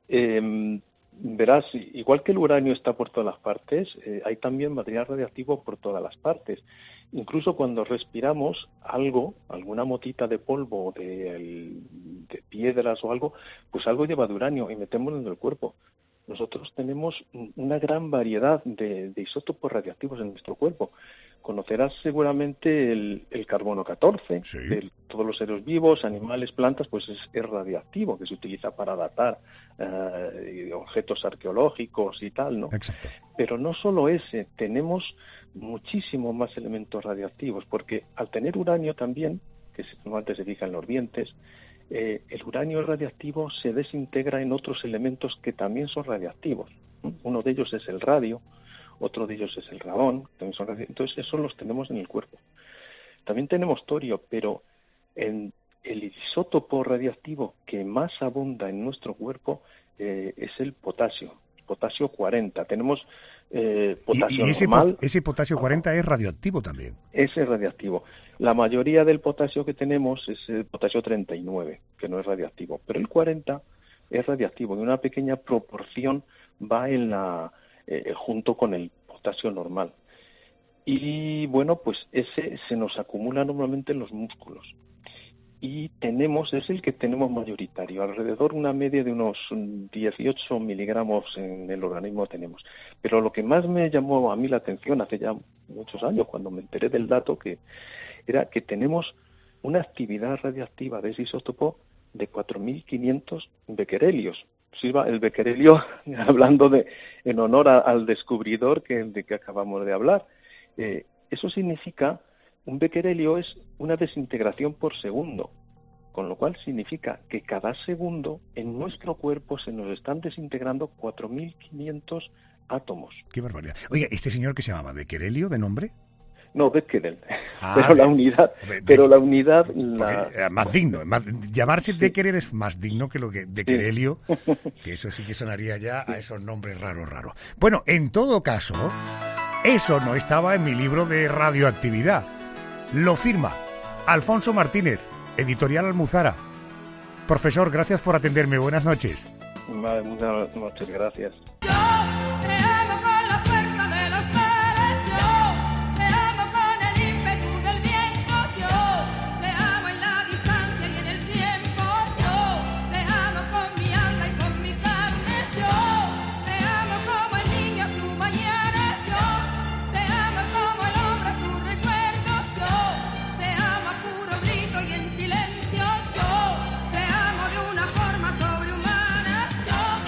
Verás, igual que el uranio está por todas las partes, hay también material radiactivo por todas las partes. Incluso cuando respiramos algo, alguna motita de polvo, de piedras o algo, pues algo lleva de uranio y metémoslo en el cuerpo. Nosotros tenemos una gran variedad de isótopos radiactivos en nuestro cuerpo. Conocerás seguramente el carbono 14, sí. Todos los seres vivos, animales, plantas, pues es radiactivo, que se utiliza para datar objetos arqueológicos y tal, ¿no? Exacto. Pero no solo ese, tenemos muchísimos más elementos radiactivos, porque al tener uranio también, que normalmente se fija en los dientes, el uranio radiactivo se desintegra en otros elementos que también son radiactivos. Uno de ellos es el radio, otro de ellos es el radón, también son entonces esos los tenemos en el cuerpo. También tenemos torio, pero en el isótopo radiactivo que más abunda en nuestro cuerpo es el potasio 40. Tenemos potasio y normal. Ese potasio 40 es radioactivo también. Ese es radiactivo. La mayoría del potasio que tenemos es el potasio 39, que no es radiactivo, pero el 40 es radiactivo, y una pequeña proporción va en junto con el potasio normal. Y bueno, pues ese se nos acumula normalmente en los músculos. Y es el que tenemos mayoritario, alrededor una media de unos 18 miligramos en el organismo tenemos. Pero lo que más me llamó a mí la atención hace ya muchos años, cuando me enteré del dato, era que tenemos una actividad radiactiva de ese isótopo de 4.500 becquerelios. El becquerelio, hablando en honor al descubridor de que acabamos de hablar, eso significa, un becquerelio es una desintegración por segundo, con lo cual significa que cada segundo en nuestro cuerpo se nos están desintegrando 4.500 átomos. ¡Qué barbaridad! Oiga, ¿este señor que se llamaba Becquerelio de nombre? No, Becquerel. La unidad... más digno. Llamarse Becquerel es más digno que lo que Becquerelio, que eso sí que sonaría ya a esos nombres raros. Bueno, en todo caso, eso no estaba en mi libro de radioactividad. Lo firma Alfonso Martínez, Editorial Almuzara. Profesor, gracias por atenderme. Buenas noches. Buenas noches, gracias. Yo te amo con la fuerza de los mares.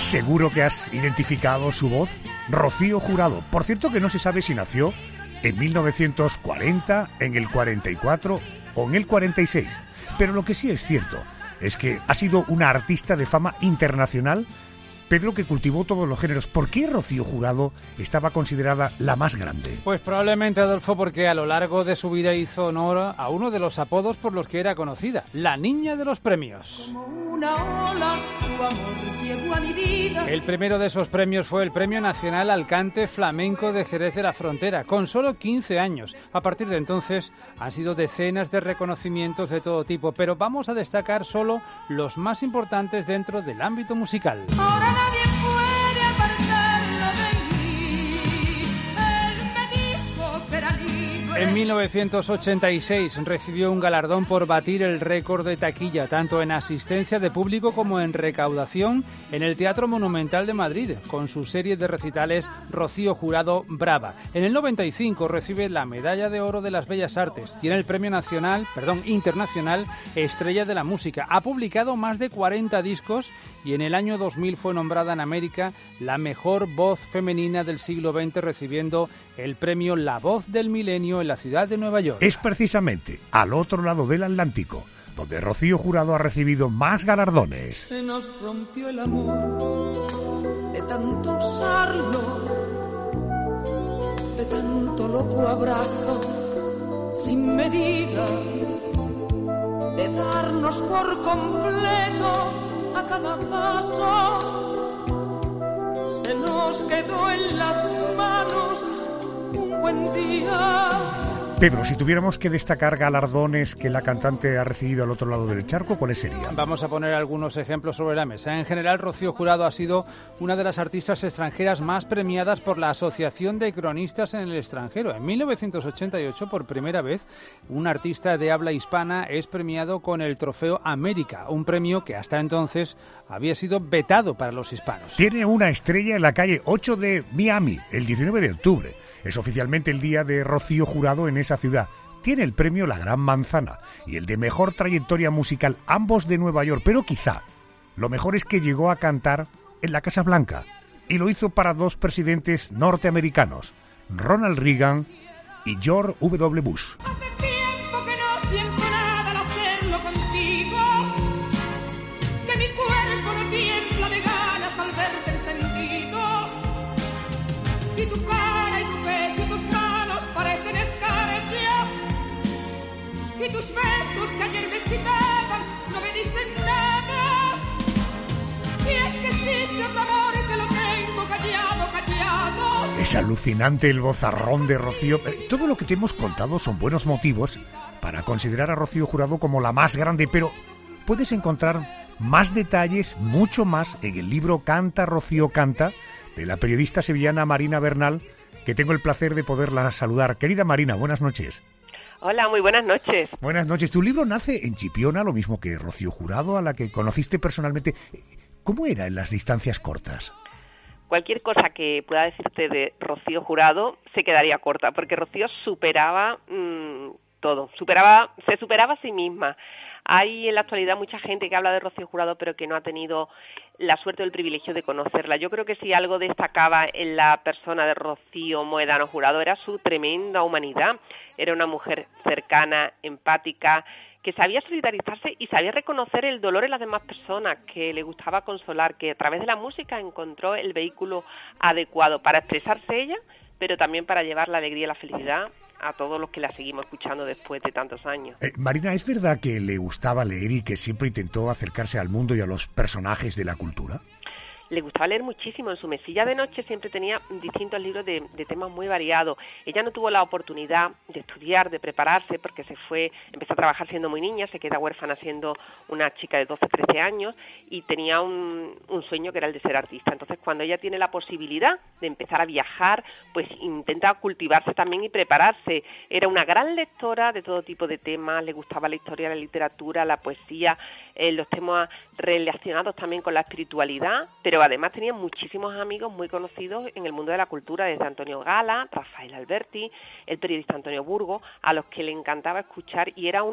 Seguro que has identificado su voz, Rocío Jurado. Por cierto que no se sabe si nació en 1940, en el 44 o en el 46. Pero lo que sí es cierto es que ha sido una artista de fama internacional, Pedro, que cultivó todos los géneros. ¿Por qué Rocío Jurado estaba considerada la más grande? Pues probablemente, Adolfo, porque a lo largo de su vida hizo honor a uno de los apodos por los que era conocida, la niña de los premios. Como una ola, tu amor llegó a mi vida. El primero de esos premios fue el Premio Nacional al Cante Flamenco de Jerez de la Frontera, con solo 15 años. A partir de entonces han sido decenas de reconocimientos de todo tipo, pero vamos a destacar solo los más importantes dentro del ámbito musical. Ahora nadie puede apartarlo de mí. Él me dijo que era libre. En 1986 recibió un galardón por batir el récord de taquilla, tanto en asistencia de público como en recaudación, en el Teatro Monumental de Madrid, con su serie de recitales Rocío Jurado Brava. En el 95 recibe la Medalla de Oro de las Bellas Artes, tiene el Premio Internacional Estrella de la Música. Ha publicado más de 40 discos y en el año 2000 fue nombrada en América la mejor voz femenina del siglo XX, recibiendo el premio La Voz del Milenio en la ciudad de Nueva York. Es precisamente al otro lado del Atlántico donde Rocío Jurado ha recibido más galardones. Se nos rompió el amor de tanto usarlo, de tanto loco abrazo sin medida, de darnos por completo a cada paso. Se nos quedó en las manos un buen día. Pedro, si tuviéramos que destacar galardones que la cantante ha recibido al otro lado del charco, ¿cuáles serían? Vamos a poner algunos ejemplos sobre la mesa. En general, Rocío Jurado ha sido una de las artistas extranjeras más premiadas por la Asociación de Cronistas en el Extranjero. En 1988, por primera vez, un artista de habla hispana es premiado con el Trofeo América, un premio que hasta entonces había sido vetado para los hispanos. Tiene una estrella en la calle 8 de Miami, el 19 de octubre. Es oficialmente el día de Rocío Jurado en esa ciudad. Tiene el premio La Gran Manzana y el de Mejor Trayectoria Musical, ambos de Nueva York. Pero quizá lo mejor es que llegó a cantar en la Casa Blanca y lo hizo para dos presidentes norteamericanos, Ronald Reagan y George W. Bush. Hace tiempo que no siento nada al hacerlo contigo, que mi cuerpo no tiembla de ganas al verte encendido, y tu cara y tu pecho y tus manos parecen escarcha, y tus besos que ayer me excitaban no me dicen nada, y es que existe otro amor que lo tengo callado, callado. Es alucinante el vozarrón de Rocío. Todo lo que te hemos contado son buenos motivos para considerar a Rocío Jurado como la más grande, pero puedes encontrar más detalles, mucho más, en el libro Canta, Rocío canta, de la periodista sevillana Marina Bernal, que tengo el placer de poderla saludar. Querida Marina, buenas noches. Hola, muy buenas noches. Buenas noches. Tu libro nace en Chipiona, lo mismo que Rocío Jurado, a la que conociste personalmente. ¿Cómo era en las distancias cortas? Cualquier cosa que pueda decirte de Rocío Jurado se quedaría corta, porque Rocío superaba todo, se superaba a sí misma. Hay en la actualidad mucha gente que habla de Rocío Jurado, pero que no ha tenido la suerte o el privilegio de conocerla. Yo creo que si algo destacaba en la persona de Rocío Moedano Jurado era su tremenda humanidad. Era una mujer cercana, empática, que sabía solidarizarse y sabía reconocer el dolor en las demás personas, que le gustaba consolar, que a través de la música encontró el vehículo adecuado para expresarse ella, pero también para llevar la alegría y la felicidad a todos los que la seguimos escuchando después de tantos años. Marina, ¿es verdad que le gustaba leer y que siempre intentó acercarse al mundo y a los personajes de la cultura? Le gustaba leer muchísimo. En su mesilla de noche siempre tenía distintos libros de temas muy variados. Ella no tuvo la oportunidad de estudiar, de prepararse, porque empezó a trabajar siendo muy niña, se queda huérfana siendo una chica de 12, 13 años y tenía un sueño que era el de ser artista. Entonces, cuando ella tiene la posibilidad de empezar a viajar, pues intenta cultivarse también y prepararse. Era una gran lectora de todo tipo de temas, le gustaba la historia, la literatura, la poesía, los temas relacionados también con la espiritualidad, pero además tenía muchísimos amigos muy conocidos en el mundo de la cultura, desde Antonio Gala, Rafael Alberti, el periodista Antonio Burgo, a los que le encantaba escuchar, y era una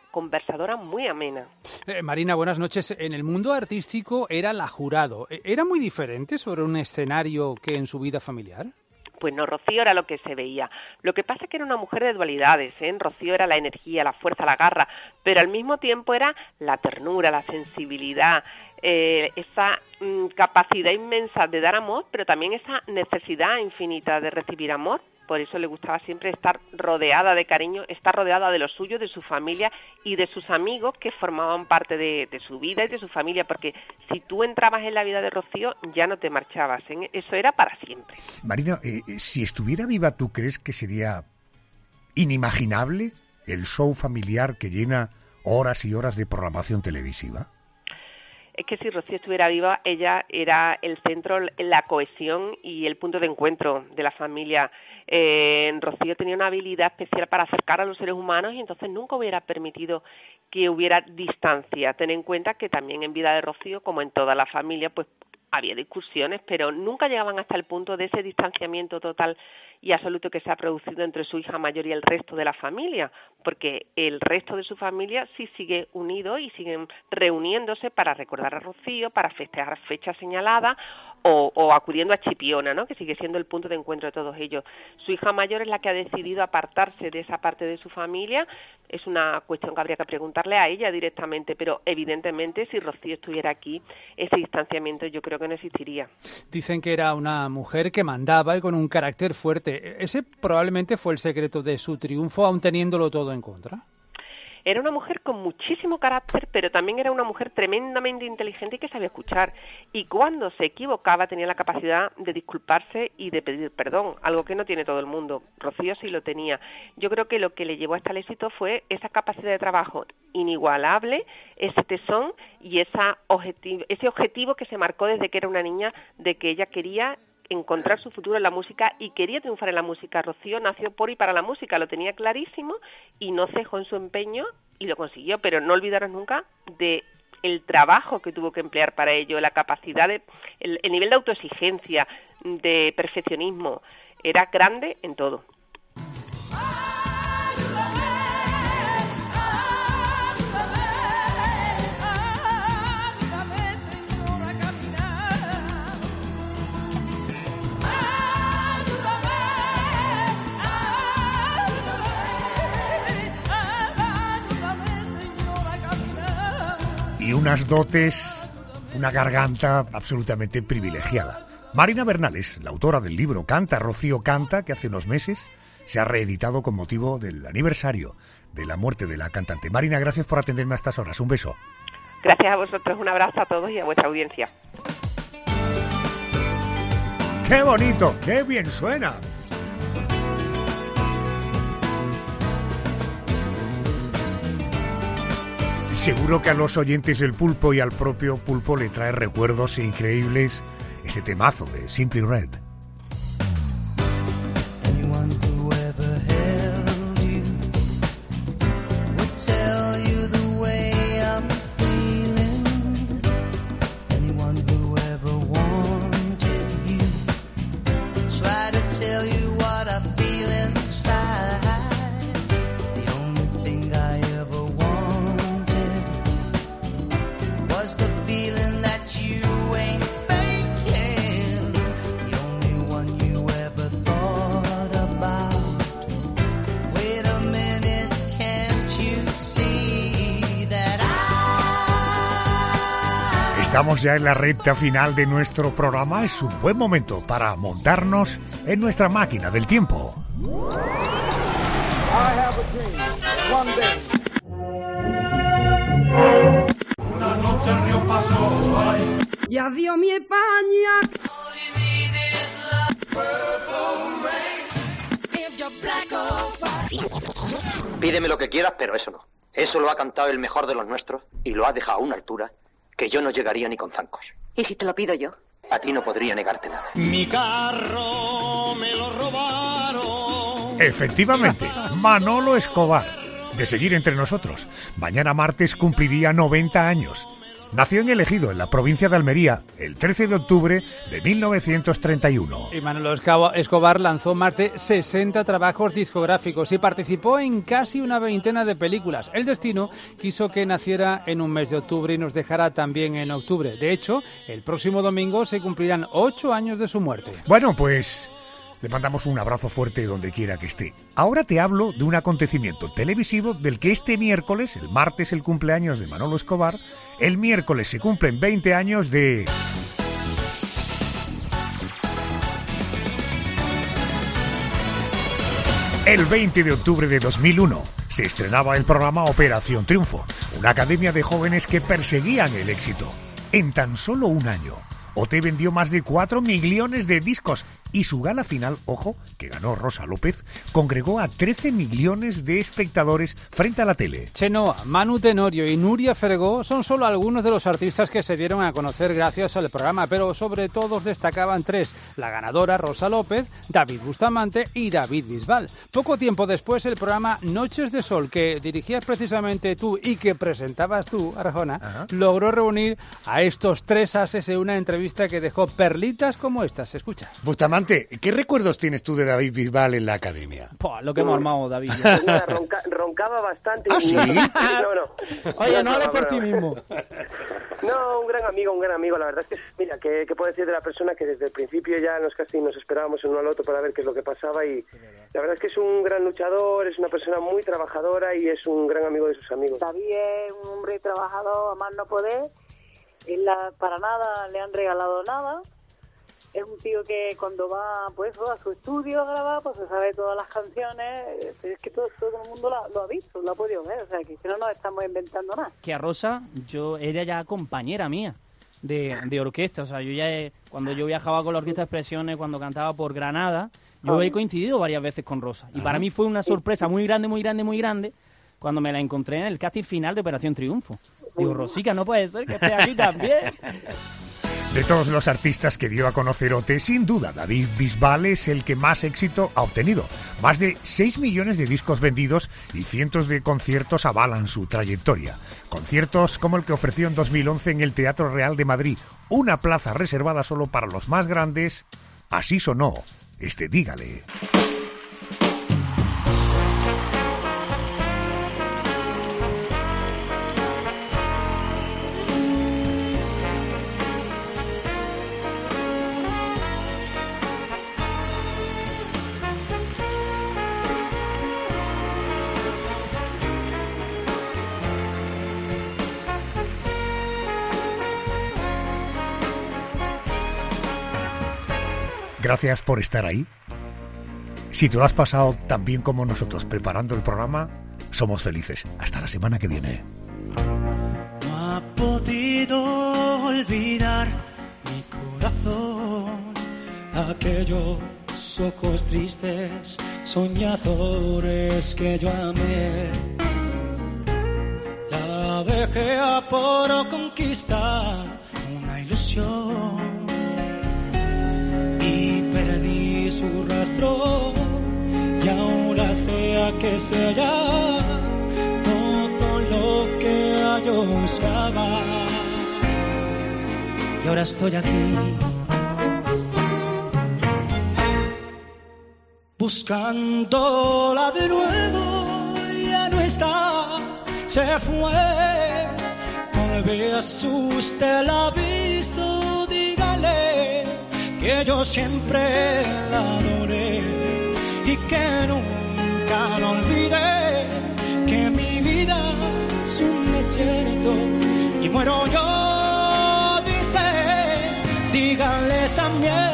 conversadora muy amena. Marina, buenas noches. En el mundo artístico era la jurado. ¿Era muy diferente sobre un escenario que en su vida familiar? Pues no, Rocío era lo que se veía. Lo que pasa es que era una mujer de dualidades, ¿eh? Rocío era la energía, la fuerza, la garra, pero al mismo tiempo era la ternura, la sensibilidad, esa capacidad inmensa de dar amor, pero también esa necesidad infinita de recibir amor. Por eso le gustaba siempre estar rodeada de cariño, estar rodeada de los suyos, de su familia y de sus amigos que formaban parte de su vida y de su familia, porque si tú entrabas en la vida de Rocío ya no te marchabas, ¿eh? Eso era para siempre. Marina, si estuviera viva, ¿tú crees que sería inimaginable el show familiar que llena horas y horas de programación televisiva? Es que si Rocío estuviera viva, ella era el centro, la cohesión y el punto de encuentro de la familia. Rocío tenía una habilidad especial para acercar a los seres humanos y entonces nunca hubiera permitido que hubiera distancia. Ten en cuenta que también en vida de Rocío, como en toda la familia, pues había discusiones, pero nunca llegaban hasta el punto de ese distanciamiento total y absoluto que se ha producido entre su hija mayor y el resto de la familia, porque el resto de su familia sí sigue unido y siguen reuniéndose para recordar a Rocío, para festejar fechas señaladas o acudiendo a Chipiona, ¿no?, que sigue siendo el punto de encuentro de todos ellos. Su hija mayor es la que ha decidido apartarse de esa parte de su familia. Es una cuestión que habría que preguntarle a ella directamente, pero evidentemente si Rocío estuviera aquí, ese distanciamiento yo creo que no existiría. Dicen que era una mujer que mandaba y con un carácter fuerte. Ese probablemente fue el secreto de su triunfo, aun teniéndolo todo en contra. Era una mujer con muchísimo carácter, pero también era una mujer tremendamente inteligente y que sabía escuchar. Y cuando se equivocaba tenía la capacidad de disculparse y de pedir perdón, algo que no tiene todo el mundo. Rocío sí lo tenía. Yo creo que lo que le llevó hasta el éxito fue esa capacidad de trabajo inigualable, ese tesón y ese objetivo que se marcó desde que era una niña, de que ella quería encontrar su futuro en la música y quería triunfar en la música. Rocío nació por y para la música, lo tenía clarísimo y no cejó en su empeño y lo consiguió, pero no olvidaros nunca de el trabajo que tuvo que emplear para ello, la capacidad, el nivel de autoexigencia, de perfeccionismo, era grande en todo. Y unas dotes, una garganta absolutamente privilegiada. Marina Bernales, la autora del libro Canta, Rocío canta, que hace unos meses se ha reeditado con motivo del aniversario de la muerte de la cantante. Marina, gracias por atenderme a estas horas. Un beso. Gracias a vosotros, un abrazo a todos y a vuestra audiencia. ¡Qué bonito! ¡Qué bien suena! Seguro que a los oyentes del Pulpo y al propio Pulpo le trae recuerdos increíbles ese temazo de Simply Red. Estamos ya en la recta final de nuestro programa. Es un buen momento para montarnos en nuestra máquina del tiempo. Una noche el río pasó y adiós mi España. Pídeme lo que quieras, pero eso no. Eso lo ha cantado el mejor de los nuestros y lo ha dejado a una altura que yo no llegaría ni con zancos. ¿Y si te lo pido yo? A ti no podría negarte nada. Mi carro me lo robaron. Efectivamente, Manolo Escobar, de seguir entre nosotros. Mañana martes cumpliría 90 años. nació en El Ejido, en la provincia de Almería, el 13 de octubre de 1931. Y Manolo Escobar lanzó más de 60 trabajos discográficos y participó en casi una veintena de películas. El destino quiso que naciera en un mes de octubre y nos dejara también en octubre. De hecho, el próximo domingo se cumplirán 8 años de su muerte. Bueno, pues le mandamos un abrazo fuerte donde quiera que esté. Ahora te hablo de un acontecimiento televisivo del que este miércoles, el martes, el cumpleaños de Manolo Escobar, el miércoles se cumplen 20 años de... El 20 de octubre de 2001 se estrenaba el programa Operación Triunfo, una academia de jóvenes que perseguían el éxito. En tan solo un año, OT vendió más de 4 millones de discos y su gala final, ojo, que ganó Rosa López, congregó a 13 millones de espectadores frente a la tele. Chenoa, Manu Tenorio y Nuria Fergó son solo algunos de los artistas que se dieron a conocer gracias al programa, pero sobre todo destacaban 3, la ganadora Rosa López, David Bustamante y David Bisbal. Poco tiempo después, el programa Noches de Sol, que dirigías precisamente tú y que presentabas tú, Arjona, logró reunir a estos 3 ases en una entrevista que dejó perlitas como estas. Escucha. Bustamante, ¿qué recuerdos tienes tú de David Bisbal en la academia? Lo que hemos armado, David. Roncaba bastante. ¿Ah, sí? No. Oye, no hables por ti mismo. No, un gran amigo. La verdad es que, mira, ¿qué puedo decir de la persona que desde el principio ya en los castings nos esperábamos en uno al otro para ver qué es lo que pasaba? Y la verdad es que es un gran luchador, es una persona muy trabajadora y es un gran amigo de sus amigos. David es un hombre trabajador a más no poder. Para nada le han regalado nada. Es un tío que cuando va a su estudio a grabar, pues se sabe todas las canciones. Es que todo el mundo lo ha visto, lo ha podido ver. O sea, que no nos estamos inventando nada. Que a Rosa, era ya compañera mía de orquesta. O sea, cuando yo viajaba con la Orquesta de Expresiones, cuando cantaba por Granada, yo he coincidido varias veces con Rosa. Y para mí fue una sorpresa muy grande, cuando me la encontré en el casting final de Operación Triunfo. Digo, Rosica, no puede ser que esté aquí también. De todos los artistas que dio a conocer OT, sin duda, David Bisbal es el que más éxito ha obtenido. Más de 6 millones de discos vendidos y cientos de conciertos avalan su trayectoria. Conciertos como el que ofreció en 2011 en el Teatro Real de Madrid, una plaza reservada solo para los más grandes. Así sonó Dígale. Gracias por estar ahí. Si te lo has pasado tan bien como nosotros preparando el programa, somos felices. Hasta la semana que viene. No ha podido olvidar mi corazón aquellos ojos tristes, soñadores que yo amé. La dejé por conquistar una ilusión y perdí su rastro, y ahora sea que sea todo lo que yo buscaba. Y ahora estoy aquí buscándola de nuevo, ya no está, se fue. Tal vez usted la ha visto, dígale que yo siempre la adoré y que nunca lo olvidé, que mi vida es un desierto y muero yo, dice, dígale también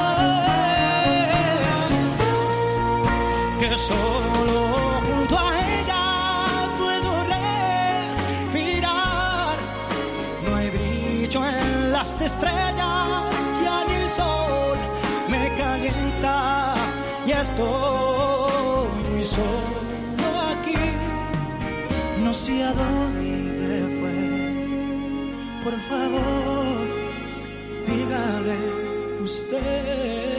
que solo junto a ella puedo respirar. No hay brillo en las estrellas, ya ni el sol me calienta y estoy muy solo aquí. No sé a dónde fue, por favor, dígale usted.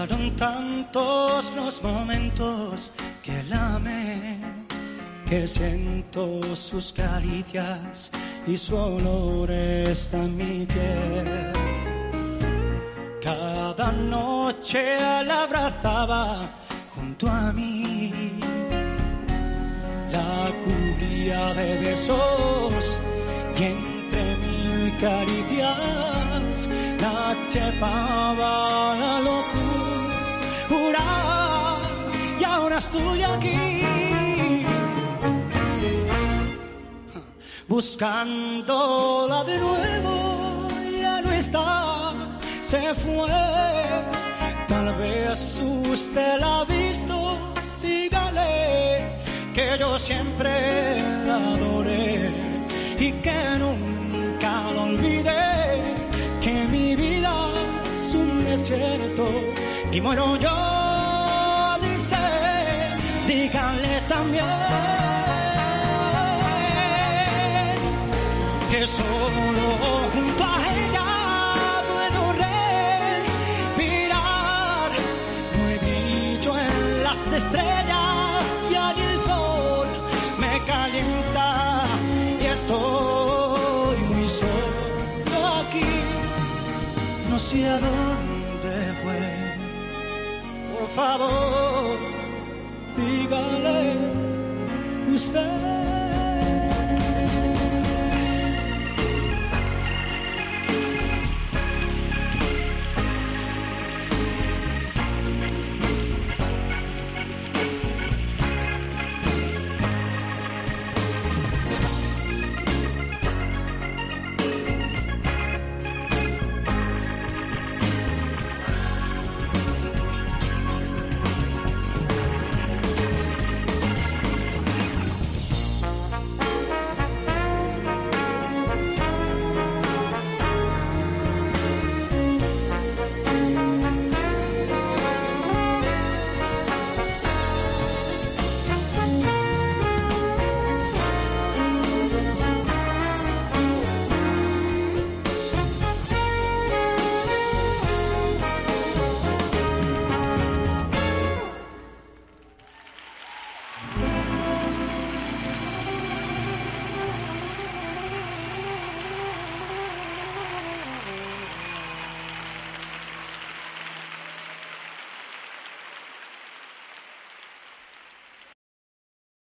Fueron tantos los momentos que la amé, que siento sus caricias y su olor está en mi piel. Cada noche la abrazaba junto a mí, la cubría de besos y entre mil caricias la llevaba a la locura. Y ahora estoy aquí buscándola de nuevo, ya no está, se fue. Tal vez usted la ha visto, dígale que yo siempre la adoré y que nunca lo olvidé, que mi vida es un desierto y muero yo, dice, dígale también que solo junto a ella puedo respirar. No he dicho en las estrellas y allí el sol me calienta y estoy muy solo aquí. No sé a dónde fue. Por favor, dígale usted.